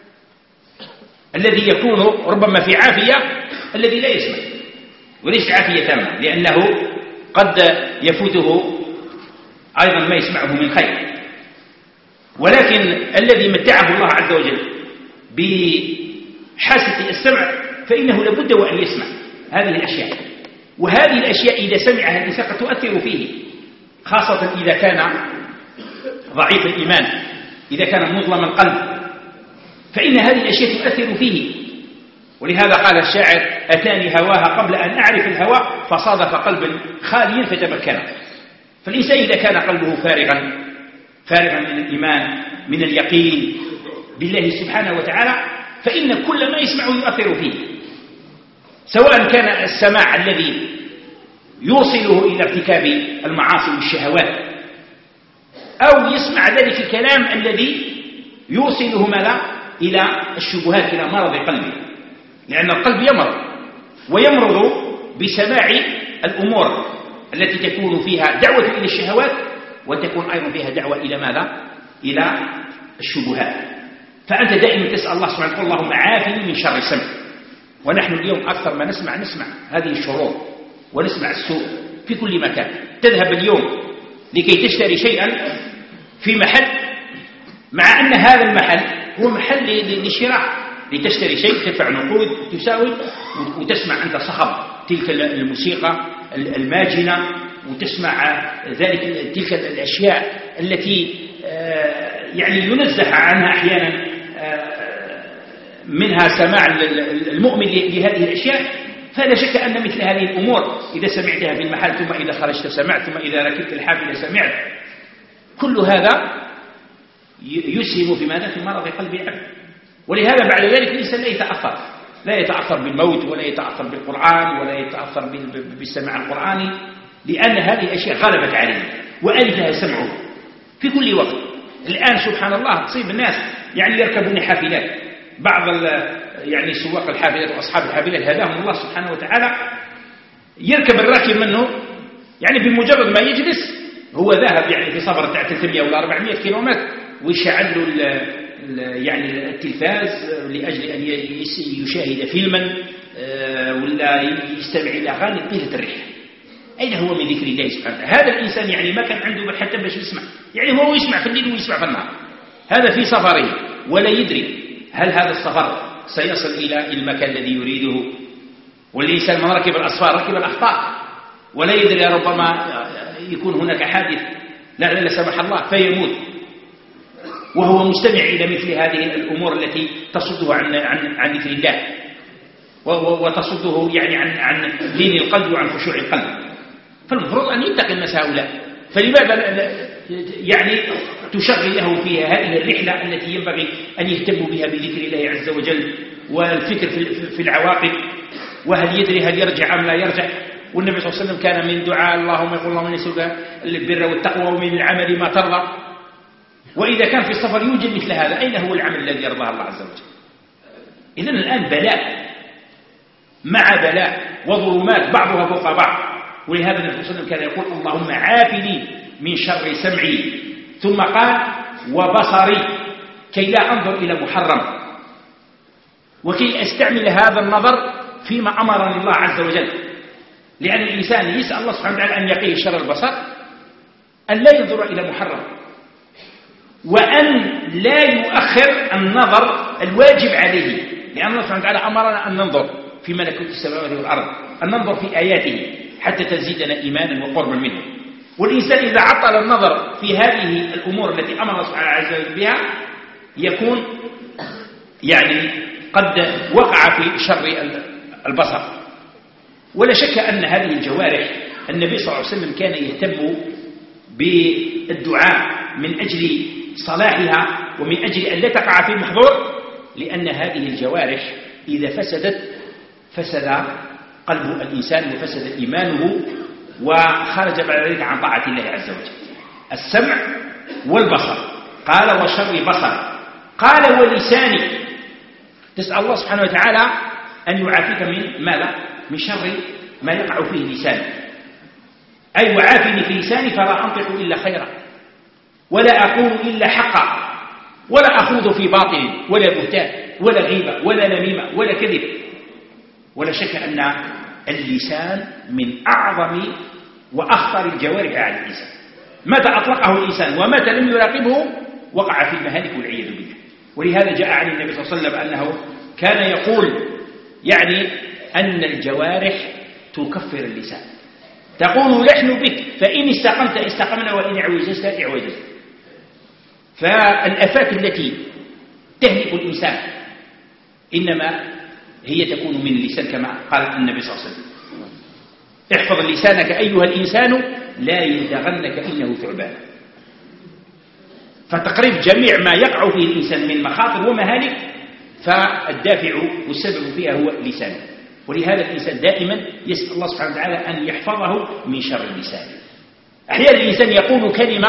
[SPEAKER 2] الذي يكون ربما في عافية، الذي لا يسمع، وليس عافية تامة، لأنه قد يفوته أيضا ما يسمعه من خير. ولكن الذي متعه الله عز وجل بحاسة السمع فإنه لابد وأن يسمع هذه الأشياء. وهذه الأشياء إذا سمعها الإنسان قد تؤثر فيه، خاصة إذا كان ضعيف الإيمان، إذا كان مظلم القلب، فإن هذه الأشياء تؤثر فيه. ولهذا قال الشاعر: أتاني هواها قبل أن أعرف الهوى فصادف قلبا خاليا فتمكن. فالإنسان إذا كان قلبه فارغا فارغا من الإيمان، من اليقين بالله سبحانه وتعالى، فإن كل ما يسمعه يؤثر فيه، سواء كان السماع الذي يوصله إلى ارتكاب المعاصي والشهوات، أو يسمع ذلك الكلام الذي يوصله ماذا إلى الشبهات، إلى مرض قلبه، لأن القلب يمرض، ويمرض بسماع الأمور التي تكون فيها دعوة إلى الشهوات، وتكون أيضا فيها دعوة إلى ماذا؟ إلى الشبهات. فأنت دائما تسأل الله سبحانه وتعالى: اللهم عافني من شر السمع. ونحن اليوم أكثر ما نسمع نسمع هذه الشرور، ونسمع السوء في كل مكان. تذهب اليوم لكي تشتري شيئا في محل، مع أن هذا المحل هو محل للشراء، لتشتري شيء تدفع نقود تساوي، وتسمع أنت صخب تلك الموسيقى الماجنة، وتسمع ذلك تلك الأشياء التي يعني ينزح عنها أحيانا منها سماع المؤمن لهذه الأشياء. فلا شك أن مثل هذه الأمور إذا سمعتها في المحل، ثم إذا خرجت سمعت، ثم إذا ركبت الحافلة سمعت، كل هذا يسهم في ماذا؟ في مرض قلب العبد. ولهذا بعد ذلك الإنسان لا يتأثر لا يتأثر بالموت، ولا يتأثر بالقرآن، ولا يتأثر بالسماع القرآني، لأن هذه الأشياء غلبت عليه وألفها سمعه في كل وقت. الآن سبحان الله تصيب الناس يعني يركبون حافلات بعض يعني سواق الحافلات وأصحاب الحافلات هداهم الله سبحانه وتعالى يركب الراكب منه يعني بمجرد ما يجلس هو ذاهب يعني في سفر تاع ثلاثمائة ولا أربعمائة كيلومتر ويشعل له يعني التلفاز لأجل أن يشاهد فيلما ولا يستمع إلى أغاني طيلة الرحلة. أين هو من ذكر الله سبحانه وتعالى؟ هذا الإنسان يعني ما كان عنده حتى باش يسمع، يعني هو يسمع في الليل ويسمع في النهار، هذا في سفره ولا يدري هل هذا السفر سيصل إلى المكان الذي يريده. والإنسان من ركب الأسفار ركب الأخطاء ولا يدري ربما يكون هناك حادث لا لا سمح الله فيموت وهو مستمع إلى مثل هذه الأمور التي تصده عن عن عن ذكر الله وتصده يعني عن عن دين القلب وعن خشوع القلب. فالمفروض أن يتقي الناس هؤلاء. فلماذا يعني تشغل له فيها هذه الرحلة التي ينبغي أن يهتموا بها بذكر الله عز وجل والفكر في العواقب، وهل يدري هل يرجع أم لا يرجع. والنبي صلى الله عليه وسلم كان من دعاء اللهم يقول اللهم نسألك البر والتقوى ومن العمل ما ترضى. وإذا كان في السفر يوجد مثل هذا أين هو العمل الذي يرضاه الله عز وجل؟ إذن الآن بلاء مع بلاء وظلمات بعضها فوق بعض. ولهذا النبي صلى الله عليه وسلم كان يقول اللهم عافني من شر سمعي، ثم قال وبصري كي لا أنظر إلى محرم، وكي أستعمل هذا النظر فيما أمرني الله عز وجل. لأن الإنسان يسأل الله سبحانه وتعالى أن يقيه شر البصر، أن لا ينظر إلى محرم، وأن لا يؤخر النظر الواجب عليه، لأن الله سبحانه وتعالى أمرنا أن ننظر في ملكوت السماوات والأرض، أن ننظر في آياته حتى تزيدنا إيمانا وقربا منه. والإنسان إذا عطل النظر في هذه الأمور التي أمر الله سبحانه عز وجل بها يكون يعني قد وقع في شر البصر. ولا شك أن هذه الجوارح النبي صلى الله عليه وسلم كان يهتم بالدعاء من أجل صلاحها ومن أجل أن لا تقع في المحظور، لأن هذه الجوارح إذا فسدت فسد قلب الإنسان وفسد إيمانه وخرج بعد ذلك عن طاعة الله عز وجل. السمع والبصر، قال وشر بصر، قال ولساني، تسأل الله سبحانه وتعالى أن يعافيك من ماذا؟ من شر ما يقع فيه لسانك، أي وعافني في لساني فلا أنطق إلا خيرا ولا أقول إلا حقا ولا أخوض في باطل ولا بهتان ولا غيبة ولا نميمة ولا كذب. ولا شك أن اللسان من أعظم وأخطر الجوارح على الإنسان، متى أطلقه الإنسان ومتى لم يراقبه وقع في المهالك والعياذ بالله. ولهذا جاء عن النبي صلى الله عليه وسلم أنه كان يقول يعني أن الجوارح تكفر اللسان، تقول نحن بك فإن استقمت استقمنا وإن اعوجزت اعوجزت. فالآفات التي تهلك الإنسان إنما هي تكون من اللسان كما قال النبي صلى الله عليه وسلم احفظ لسانك أيها الإنسان لا يلدغنك إنه ثعبان. فتقريب جميع ما يقع فيه الإنسان من مخاطر ومهالك فالدافع والسبب فيها هو لسانه. ولهذا الإنسان دائما يسأل الله سبحانه وتعالى أن يحفظه من شر اللسان. أحيانا الإنسان يقول كلمة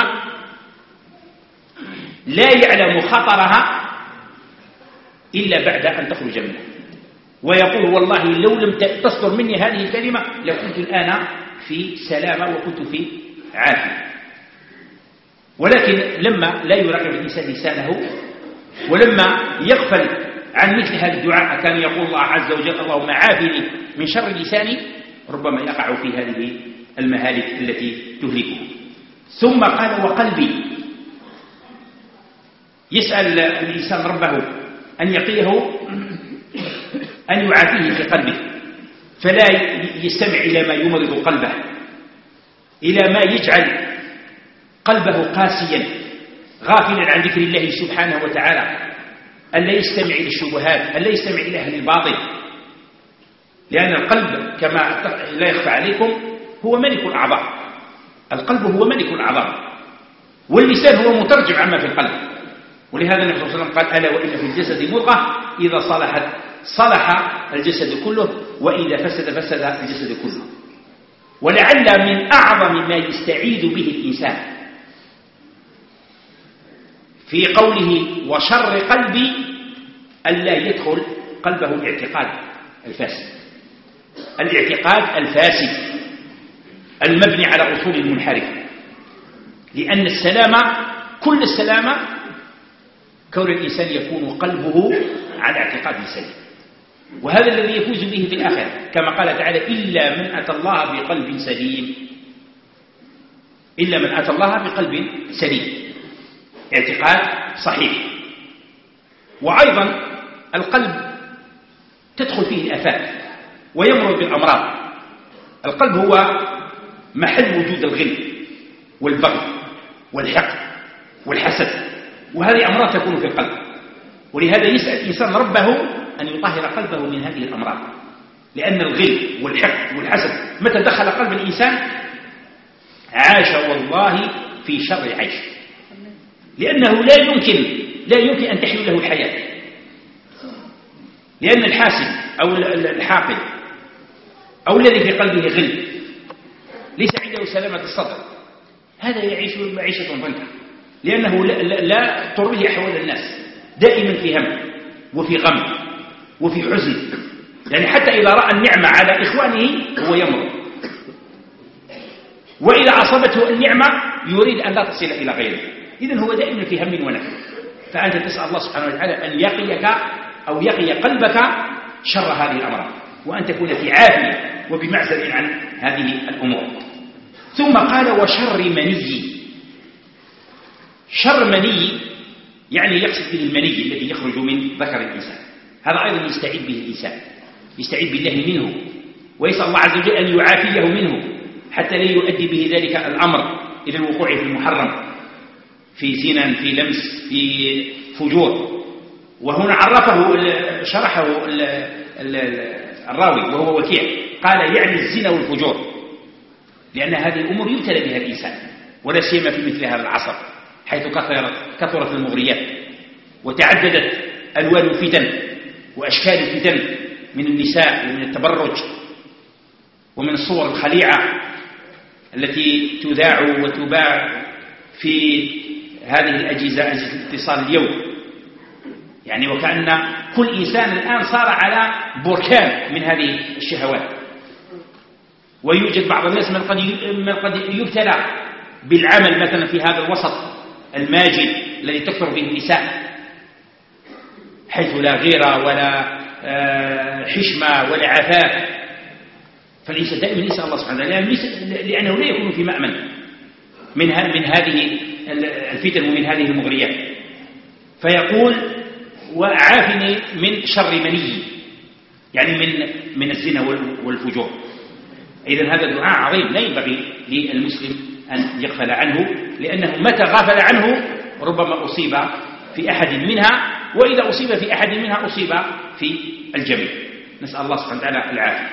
[SPEAKER 2] لا يعلم خطرها إلا بعد أن تخرج منه، ويقول والله لو لم تصدر مني هذه الكلمة لكنت الآن في سلامة وكنت في عافية. ولكن لما لا يراقب الإنسان لسانه ولما يغفل عن مثل هذا الدعاء كان يقول الله عز وجل اللهم عافني من شر لساني، ربما يقع في هذه المهالك التي تهلكه. ثم قال وقلبي، يسأل الإنسان ربه أن يقيه أن يعافيه في قلبه فلا يستمع إلى ما يمرض قلبه، إلى ما يجعل قلبه قاسيا غافلا عن ذكر الله سبحانه وتعالى، أن لا يستمع إلى الشبهات، أن لا يستمع إلى أهل الباطل. لأن القلب كما لا يخفى عليكم هو ملك الأعضاء، القلب هو ملك الأعضاء واللسان هو مترجم عما في القلب. ولهذا النبي صلى الله عليه وسلم قال ألا وإن في الجسد مضغة إذا صلحت صلح الجسد كله وإذا فسد فسد الجسد كله. ولعل من أعظم ما يستعيذ به الإنسان في قوله وشر قلبي ألا يدخل قلبه الاعتقاد الفاسد، الاعتقاد الفاسد المبني على أصول منحرفة، لأن السلامة كل السلامة كون الإنسان يكون قلبه على اعتقاد سليم، وهذا الذي يفوز به في الآخرة، كما قال تعالى إلا من أتى الله بقلب سليم، إلا من أتى الله بقلب سليم، اعتقاد صحيح. وأيضا القلب تدخل فيه الآفات ويمرض بالأمراض. القلب هو محل وجود الغل والبغي والحقد والحسد، وهذه أمراض تكون في القلب، ولهذا يسأل الإنسان ربه أن يطهر قلبه من هذه الأمراض، لأن الغل والحقد والحسد متى دخل قلب الإنسان عاش والله في شر عيش، لأنه لا يمكن لا يمكن أن تحيو له الحياة، لأن الحاسد أو الحاقد أو الذي في قلبه غل ليس عنده سلامة الصدر، هذا يعيش معيشة ضنكا، لأنه لا, لا, لا ترويه أحوال الناس، دائما في هم وفي غم وفي حزن، يعني حتى إذا رأى النعمة على إخوانه هو يمرض، وإذا أصابته النعمة يريد أن لا تصل إلى غيره، إذن هو دائما في هم ونكد. فأنت تسأل الله سبحانه وتعالى أن يقيك أو يقي قلبك شر هذه الأمراض، وأن تكون في عافية وبمعزل عن هذه الأمور. ثم قال وشر مني. شر مني يعني يقصد به المني الذي يخرج من ذكر الإنسان، هذا أيضا يستعيد به الإنسان، يستعيد بالله منه، ويسأل الله عز وجل أن يعافيه منه حتى لا يؤدي به ذلك الأمر إلى الوقوع في المحرم، في زنا، في لمس، في فجور. وهنا عرفه شرحه الراوي وهو وكيع، قال يعني الزنا والفجور، لأن هذه الأمور يبتلى بها الإنسان، ولا سيما في مثل هذا العصر حيث كثرت كثرت المغريات وتعددت ألوان الفتن وأشكال الفتن من النساء ومن التبرج ومن الصور الخليعة التي تذاع وتباع في هذه الأجهزة، أجهزة الاتصال اليوم، يعني وكأن كل إنسان الآن صار على بركان من هذه الشهوات. ويوجد بعض الناس من قد من قد يبتلى بالعمل مثلا في هذا الوسط الماجد الذي تكثر به النساء، حيث لا غيرة ولا حشمة ولا عفاف، فالإنسان دائما يسأل الله سبحانه وتعالى لأنه لا يكون في مأمن من من هذه الفتن ومن هذه المغريات، فيقول وعافني من شر مني، يعني من من الزنا والفجور. إذن هذا دعاء عظيم لا ينبغي للمسلم أن يغفل عنه، لأنه متى غفل عنه ربما أصيب في أحد منها، وإذا أصيب في أحد منها أصيب في الجميع. نسأل الله سبحانه وتعالى العافية.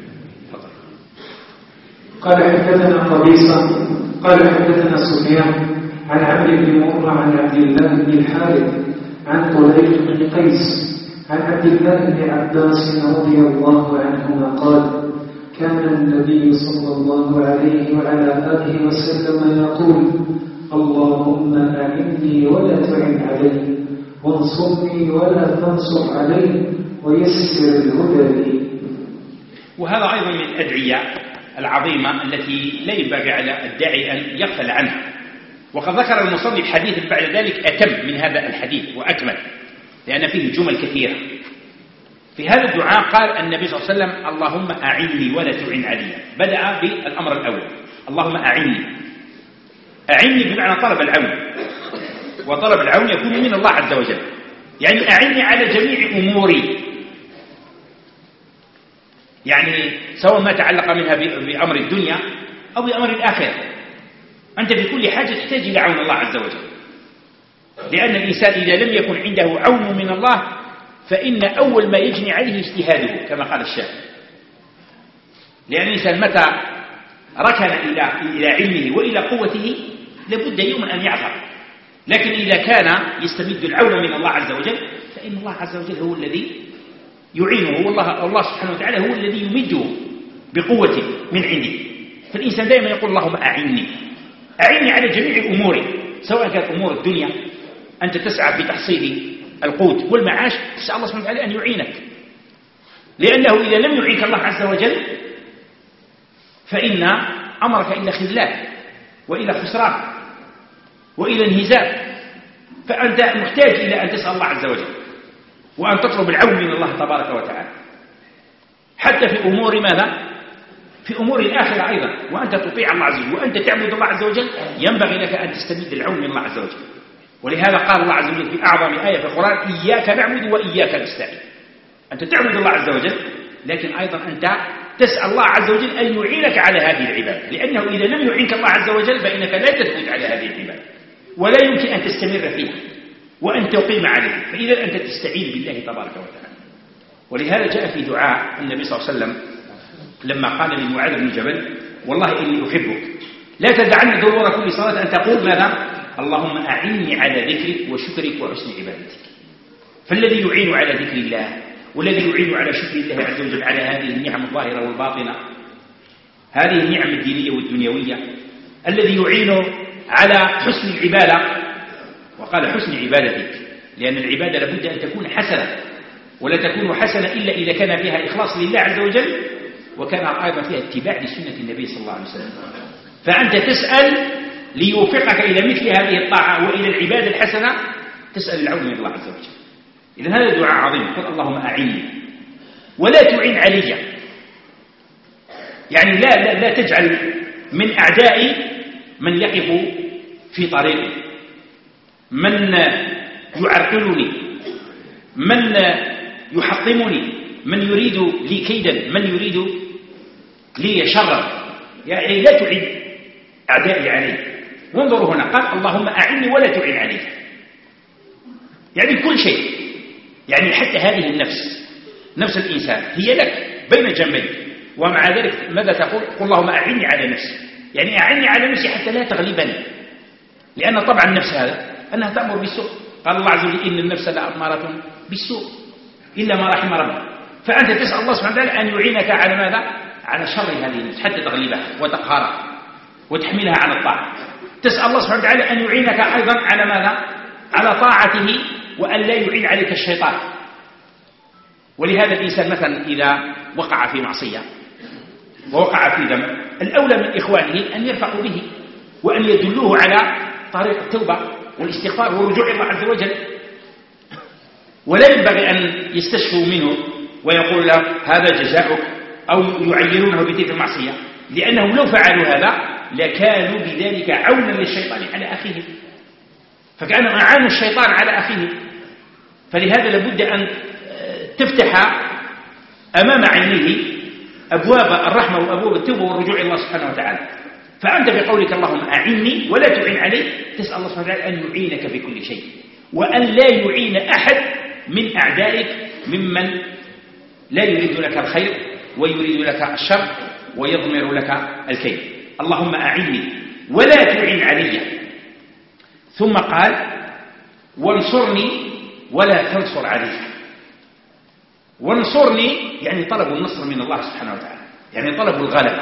[SPEAKER 1] قال حدثنا قبيصة قال حدثنا سفيان عن عمرو بن مرة عن عبد الله بن الحارث عن طليق بن قيس عن عبد الله بن عباس رضي الله عنهما قال كان النبي صلى الله عليه وعلى آله وسلم يقول اللهم أعني ولا تعن علي، وانصرني ولا تنصر علي، ويسر الهدى لي.
[SPEAKER 2] وهذا أيضا من الأدعية العظيمة التي لا ينبغي على الداعي أن يغفل عنها. وقد ذكر المصنف حديث بعد ذلك أتم من هذا الحديث وأكمل، لأن فيه جمل كثيرة. في هذا الدعاء قال النبي صلى الله عليه وسلم اللهم أعني ولا تعن علي، بدأ بالأمر الأول اللهم أعني. أعني بمعنى طلب العون، وطلب العون يكون من الله عز وجل، يعني أعني على جميع أموري، يعني سواء ما تعلق منها بأمر الدنيا أو بأمر الآخرة، أنت في كل حاجة تحتاج إلى عون الله عز وجل، لأن الإنسان إذا لم يكن عنده عون من الله فإن أول ما يجني عليه اجتهاده كما قال الشاعر، لأن الإنسان متى ركن إلى إلى علمه وإلى قوته لابد يوما أن يعثر، لكن إذا كان يستمد العون من الله عز وجل فإن الله عز وجل هو الذي يعينه، والله الله سبحانه وتعالى هو الذي يمده بقوة من عنده. فالإنسان دائما يقول اللهم أعني أعني على جميع أموري، سواء كانت أمور الدنيا أنت تسعى في تحصيل القوت والمعاش تسأل الله سبحانه وتعالى أن يعينك، لأنه إذا لم يعينك الله عز وجل فإن أمرك إلى خذلان وإلى خسران وإلى انهزام، فأنت محتاج إلى أن تسأل الله عز وجل وأن تطلب العون من الله تبارك وتعالى، حتى في أمور ماذا؟ في أمور الآخرة أيضا، وأنت تطيع الله عز وجل وأنت تعبد الله عز وجل ينبغي لك أن تستمد العون من الله عز وجل. ولهذا قال الله عز وجل في أعظم آية في القرآن: إياك نعبد وإياك نستعين. أنت تعبد الله عز وجل، لكن أيضا أنت تسأل الله عز وجل أن يعينك على هذه العبادة، لأنه إذا لم يعينك الله عز وجل فإنك لا تثبت على هذه العبادة ولا يمكن أن تستمر فيها وأن تقيم عليها، فإذا أنت تستعين بالله تبارك وتعالى. ولهذا جاء في دعاء النبي صلى الله عليه وسلم لما قال لمعاذ بن جبل: والله إني أحبك لا تدعني دبور كل صلاة أن تقول ماذا؟ اللهم أعني على ذكرك وشكرك وحسن عبادتك. فالذي يعين على ذكر الله والذي يعين على شكر الله عز وجل على هذه النعم الظاهرة والباطنة، هذه النعم الدينية والدنيوية، الذي يعين على حسن العبادة، وقال حسن عبادتك، لأن العبادة لابد أن تكون حسنة، ولا تكون حسنة إلا إذا كان فيها إخلاص لله عز وجل وكان أيضا فيها اتباع لسنة النبي صلى الله عليه وسلم. فأنت تسأل ليوفقك إلى مثل هذه الطاعة وإلى العبادة الحسنة، تسأل العون من الله عز وجل. إذن هذا دعاء عظيم، قل اللهم أعني ولا تعين علي، يعني لا, لا, لا تجعل من أعدائي من يقف في طريقي، من يعرقلني، من يحطمني، من يريد لي كيدا، من يريد لي شرا، يعني لا تعين أعدائي علي. وانظروا هنا قال اللهم أعني ولا تعين علي، يعني كل شيء، يعني حتى هذه النفس، نفس الإنسان هي لك بين جنبيك، ومع ذلك ماذا تقول؟ قل اللهم أعني على نفسي، يعني أعني على نفسي حتى لا تغلبني، لأن طبعا النفس هذا أنها تأمر بالسوء. قال الله عز وجل إن النفس لأمارة بالسوء إلا ما رحم ربك. فأنت تسأل الله سبحانه وتعالى أن يعينك على ماذا؟ على شر هذه النفس حتى تغلبها وتقهرها وتحملها على الطاعة. تسأل الله سبحانه وتعالى أن يعينك أيضا على ماذا؟ على طاعته، وأن لا يعين عليك الشيطان. ولهذا الإنسان مثلا إذا وقع في معصية ووقع في ذنب، الأولى من إخوانه أن يرفقوا به وأن يدلوه على طريق التوبة والاستغفار والرجوع إلى الله عز وجل، ولا ينبغي أن يستشفوا منه ويقول له هذا جزاؤك أو يعيرونه بتلك المعصية، لأنهم لو فعلوا هذا لكانوا بذلك عونا للشيطان على أخيه، فكأنهم أعانوا الشيطان على أخيه. فلهذا لابد أن تفتح أمام عينيه أبواب الرحمة وأبواب التوبة والرجوع إلى الله سبحانه وتعالى. فأنت بقولك اللهم أعني ولا تعين علي تسأل الله سبحانه وتعالى أن يعينك في كل شيء، وأن لا يعين أحد من أعدائك ممن لا يريد لك الخير ويريد لك الشر ويضمر لك الكيد. اللهم أعني ولا تعين علي. ثم قال وانصرني ولا تنصر علي. وانصرني يعني طلب النصر من الله سبحانه وتعالى، يعني طلب الغلبة،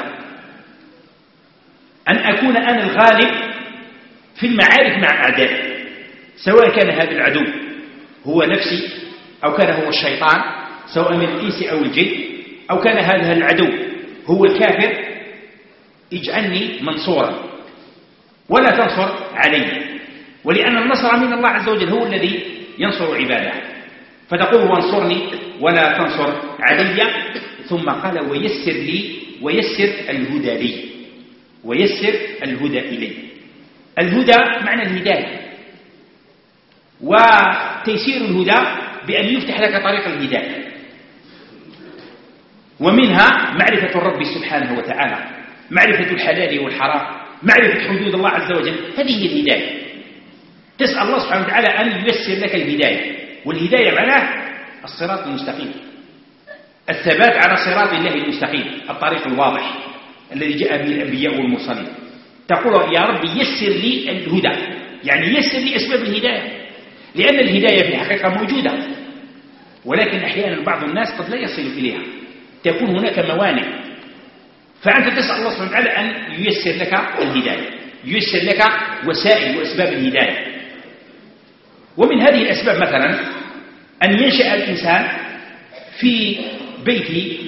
[SPEAKER 2] أن أكون أنا الغالب في المعارك مع أعدائي، سواء كان هذا العدو هو نفسي أو كان هو الشيطان، سواء من الإنس أو الجن، أو كان هذا العدو هو الكافر. اجعلني منصورا ولا تنصر علي، ولأن النصر من الله عز وجل هو الذي ينصر عباده. فتقول وانصرني ولا تنصر علي. ثم قال ويسر لي، ويسر الهدى لي، ويسر الهدى إلي. الهدى معنى الهداية، وتيسير الهدى بأن يفتح لك طريق الهداية، ومنها معرفة الرب سبحانه وتعالى، معرفة الحلال والحرام، معرفة حدود الله عز وجل. هذه هي الهداية. تسأل الله سبحانه وتعالى أن ييسر لك الهداية، والهداية معناه الصراط المستقيم، الثبات على صراط الله المستقيم، الطريق الواضح الذي جاء به الأنبياء والمرسلين. تقول يا رب يسر لي الهدى، يعني يسر لي أسباب الهداية، لأن الهداية في الحقيقة موجودة، ولكن أحيانا بعض الناس قد لا يصل إليها، تكون هناك موانع. فأنت تسأل الله سبحانه وتعالى أن ييسر لك الهداية، ييسر لك وسائل وأسباب الهداية. ومن هذه الأسباب مثلا أن ينشأ الإنسان في بيت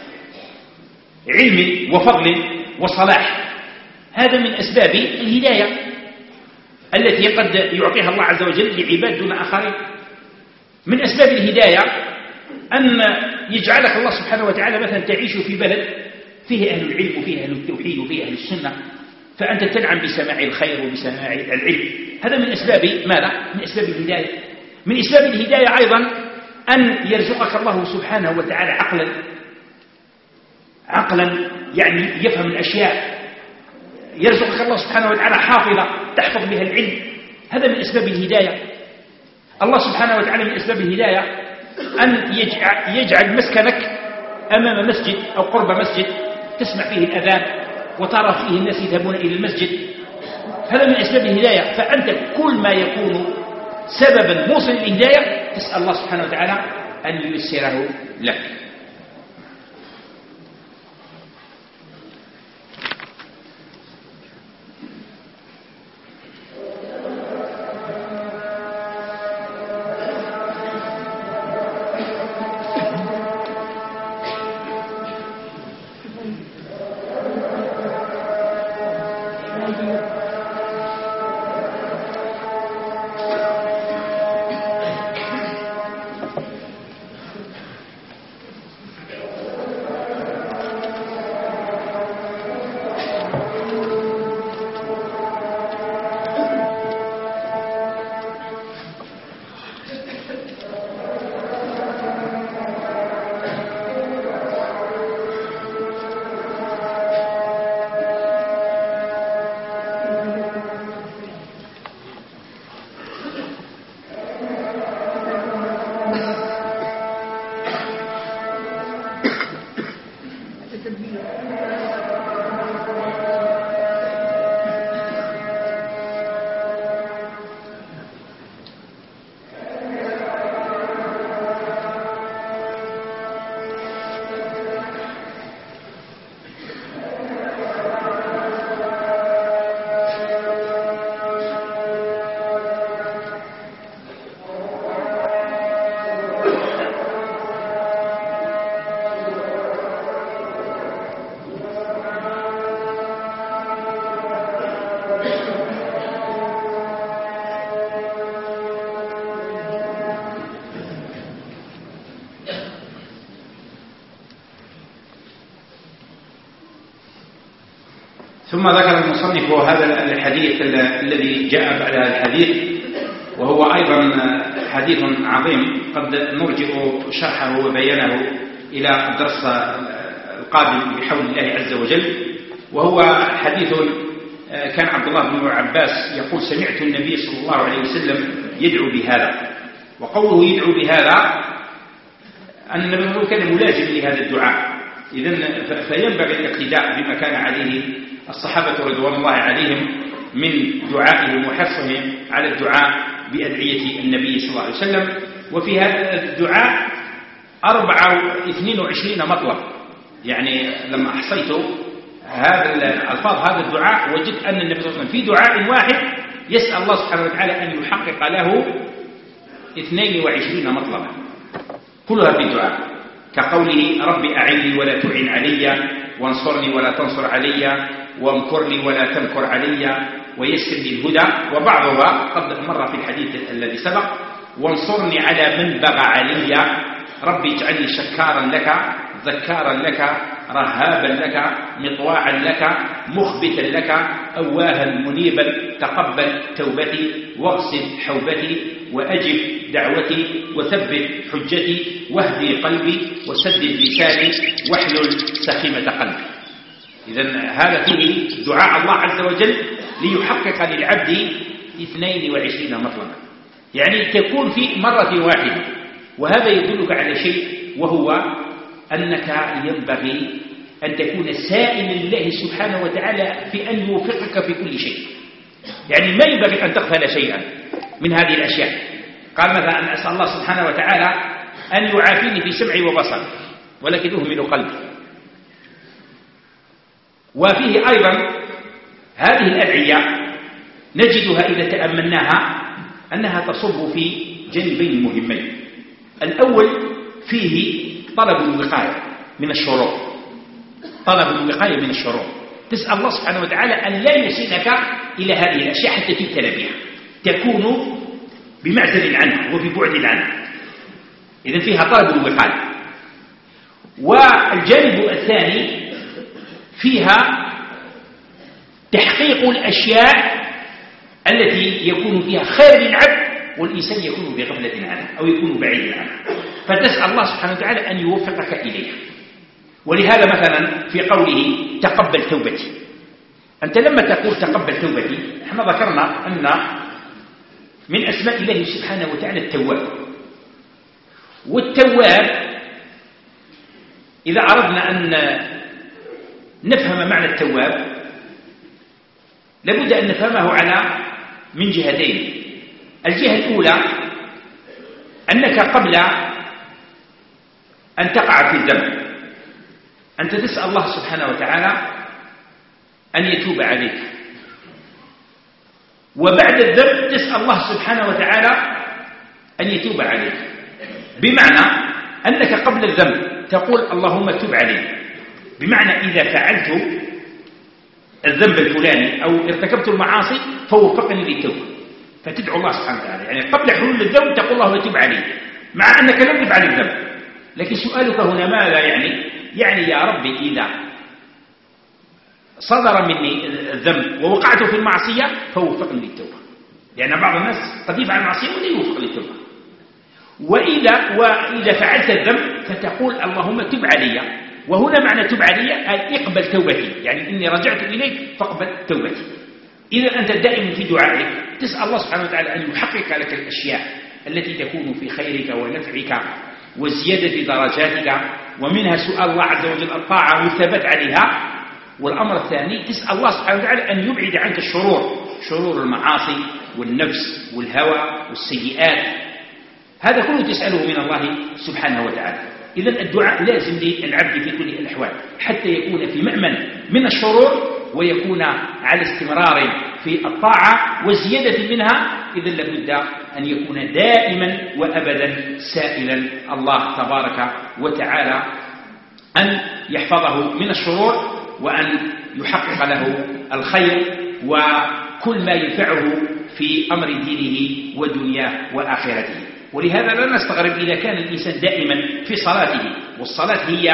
[SPEAKER 2] علم وفضل وصلاح، هذا من أسباب الهداية التي قد يعطيها الله عز وجل لعباد دون آخرين. من أسباب الهداية أن يجعلك الله سبحانه وتعالى مثلا تعيش في بلد فيه أهل العلم وفيه أهل التوحيد وفيه أهل السنة، فأنت تنعم بسماع الخير وبسماع العلم، هذا من أسباب ماذا؟ من أسباب الهداية. من أسباب الهداية أيضا أن يرزقك الله سبحانه وتعالى عقلا عقلا يعني يفهم الأشياء، يرزقك الله سبحانه وتعالى حافظة تحفظ بها العلم، هذا من أسباب الهداية. الله سبحانه وتعالى من أسباب الهداية أن يجعل مسكنك أمام مسجد أو قرب مسجد تسمع فيه الأذان وترى فيه الناس يذهبون إلى المسجد، هذا من أسباب الهداية. فأنت كل ما يكون سببا موصل للهداية تسأل الله سبحانه وتعالى أن ييسره لك. ثم ذكر المصنف هذا الحديث الذي جاء بعد هذا الحديث، وهو أيضا حديث عظيم قد نرجئ شرحه وبيانه إلى الدرس القادم بحول الله عز وجل. وهو حديث كان عبد الله بن عباس يقول: سمعت النبي صلى الله عليه وسلم يدعو بهذا. وقوله يدعو بهذا أن النبي صلى الله عليه وسلم كان ملازم لهذا الدعاء، إذن فينبغي الاقتداء بما كان عليه الصحابة رضوان الله عليهم من دعائهم وحرصهم على الدعاء بأدعية النبي صلى الله عليه وسلم. وفي هذا الدعاء أربعة واثنين وعشرين مطلب، يعني لما أحصيت هذا الألفاظ هذا الدعاء وجدت أن النبي صلى الله عليه وسلم في دعاء واحد يسأل الله سبحانه وتعالى أن يحقق له اثنين وعشرين مطلبا كلها في الدعاء، كقوله: ربي أعني ولا تعن علي، وانصرني ولا تنصر علي، وامكر لي ولا تمكر علي، ويسر لي الهدى. وبعضها قد مر في الحديث الذي سبق: وانصرني على من بغى علي، ربي اجعلني شكارا لك ذكارا لك رهابا لك مطواعا لك مخبتا لك أواها منيبا، تقبل توبتي واغسل حوبتي وأجب دعوتي وثبت حجتي واهدي قلبي وسدد لساني واحلل سخيمة قلبي. إذن هذا فيه دعاء الله عز وجل ليحقق للعبد اثنين وعشرين مطلبا، يعني تكون في مرة واحدة. وهذا يدلك على شيء، وهو أنك ينبغي أن تكون سائلا لله سبحانه وتعالى في أن يوفقك في كل شيء، يعني ما ينبغي أن تغفل شيئا من هذه الأشياء. قال مثلا: أن أسأل الله سبحانه وتعالى أن يعافيني في سمعي وبصري ولكن أهمل قلبي. وفيه أيضا هذه الأدعية نجدها إذا تأملناها أنها تصب في جانبين مهمين. الأول فيه طلب الوقاية من الشرور، طلب الوقاية من الشرور، تسأل الله سبحانه وتعالى أن لا يوصلك إلى هذه الأشياء حتى تبتلى بها، تكون بمعزل عنها وببعد عنها. إذن فيها طلب الوقاية. والجانب الثاني فيها تحقيق الأشياء التي يكون فيها خير للعبد والإنسان يكون بغفلة عنها أو يكون بعيد عنها، فتسأل الله سبحانه وتعالى أن يوفقك إليها. ولهذا مثلا في قوله تقبل توبتي، أنت لما تقول تقبل توبتي، احنا ذكرنا أن من أسماء الله سبحانه وتعالى التواب، والتواب إذا أردنا أن نفهم معنى التواب لابد أن نفهمه على من جهتين. الجهة الأولى أنك قبل أن تقع في الذنب أنت تسأل الله سبحانه وتعالى أن يتوب عليك، وبعد الذنب تسأل الله سبحانه وتعالى أن يتوب عليك، بمعنى أنك قبل الذنب تقول اللهم تب علي، بمعنى إذا فعلت الذنب الفلاني أو ارتكبت المعاصي فوفقني للتوبة، فتدعو الله سبحانه وتعالى. يعني قبل حلول الذنب تقول اللهم تب علي مع أنك لم تفعل الذنب، لكن سؤالك هنا ماذا يعني؟ يعني يا ربي إذا صدر مني الذنب ووقعت في المعصية فوفقني للتوبة، لأن بعض الناس قد يفعل المعصية ولا يوفق للتوبة. وإذا, وإذا فعلت الذنب فتقول اللهم تب علي، وهنا معنى تب علي أي اقبل توبتي، يعني إني رجعت إليك فاقبل توبتي. إذا أنت دائما في دعائك تسأل الله سبحانه وتعالى أن يحقق لك الأشياء التي تكون في خيرك ونفعك وزيادة درجاتك، ومنها سؤال الله عز وجل الطاعة والثبات عليها. والأمر الثاني تسأل الله سبحانه وتعالى أن يبعد عنك الشرور، شرور المعاصي والنفس والهوى والسيئات، هذا كله تسأله من الله سبحانه وتعالى. إذن الدعاء لازم للعبد في كل الأحوال حتى يكون في مأمن من الشرور ويكون على استمرار في الطاعة وزيادة منها. إذن لابد أن يكون دائما وأبدا سائلا الله تبارك وتعالى أن يحفظه من الشرور وأن يحقق له الخير وكل ما ينفعه في أمر دينه ودنياه وآخرته. ولهذا لا نستغرب إذا كان الإنسان دائما في صلاته، والصلاة هي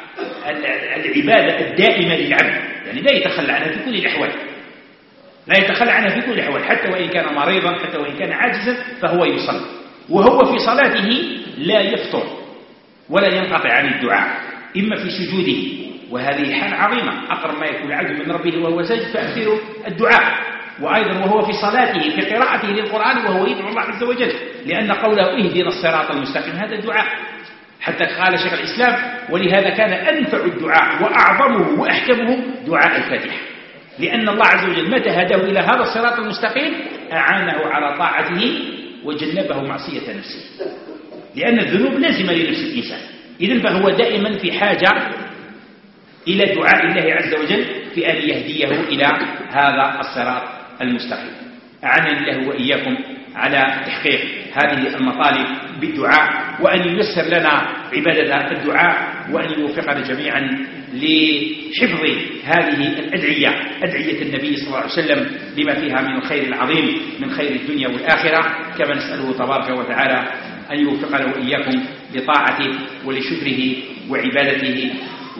[SPEAKER 2] العبادة الدائمة للعبد، يعني لا يتخلى عنها في كل الأحوال، لا يتخلى عنها في كل الأحوال، حتى وإن كان مريضا، حتى وإن كان عاجزا فهو يصلي، وهو في صلاته لا يفطر ولا ينقطع عن الدعاء، إما في سجوده، وهذه حال عظيمة، أقرب ما يكون العبد من ربه وهو ساجد فأكثر الدعاء، وأيضا وهو في صلاته في قراءته للقرآن وهو يدعو الله عز وجل، لأن قوله اهدنا الصراط المستقيم هذا الدعاء، حتى قال شيخ الإسلام ولهذا كان أنفع الدعاء وأعظمه وأحكمه دعاء الفاتحة، لأن الله عز وجل متى هداه إلى هذا الصراط المستقيم أعانه على طاعته وجنبه معصية نفسه، لأن الذنوب لازمة لنفس الإنسان. إذن فهو دائما في حاجة إلى دعاء الله عز وجل في أن يهديه إلى هذا الصراط المستقيم. أعانني الله وإياكم على تحقيق هذه المطالب بالدعاء، وأن ييسر لنا عبادة الدعاء، وأن يوفقنا جميعا لحفظ هذه الأدعية، أدعية النبي صلى الله عليه وسلم لما فيها من الخير العظيم من خير الدنيا والآخرة. كما نسأله تبارك وتعالى أن يوفقنا وإياكم لطاعته ولشكره وعبادته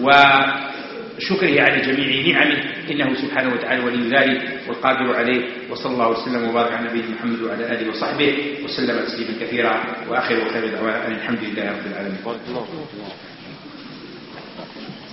[SPEAKER 2] وشكره على جميع نعمه، إنه سبحانه وتعالى ولي ذلك والقادر عليه. وصلى الله وسلم وبارك على نبينا محمد وعلى آله وصحبه وسلم تسليما كثيرا، وآخر خير دعوانا الحمد لله رب العالمين.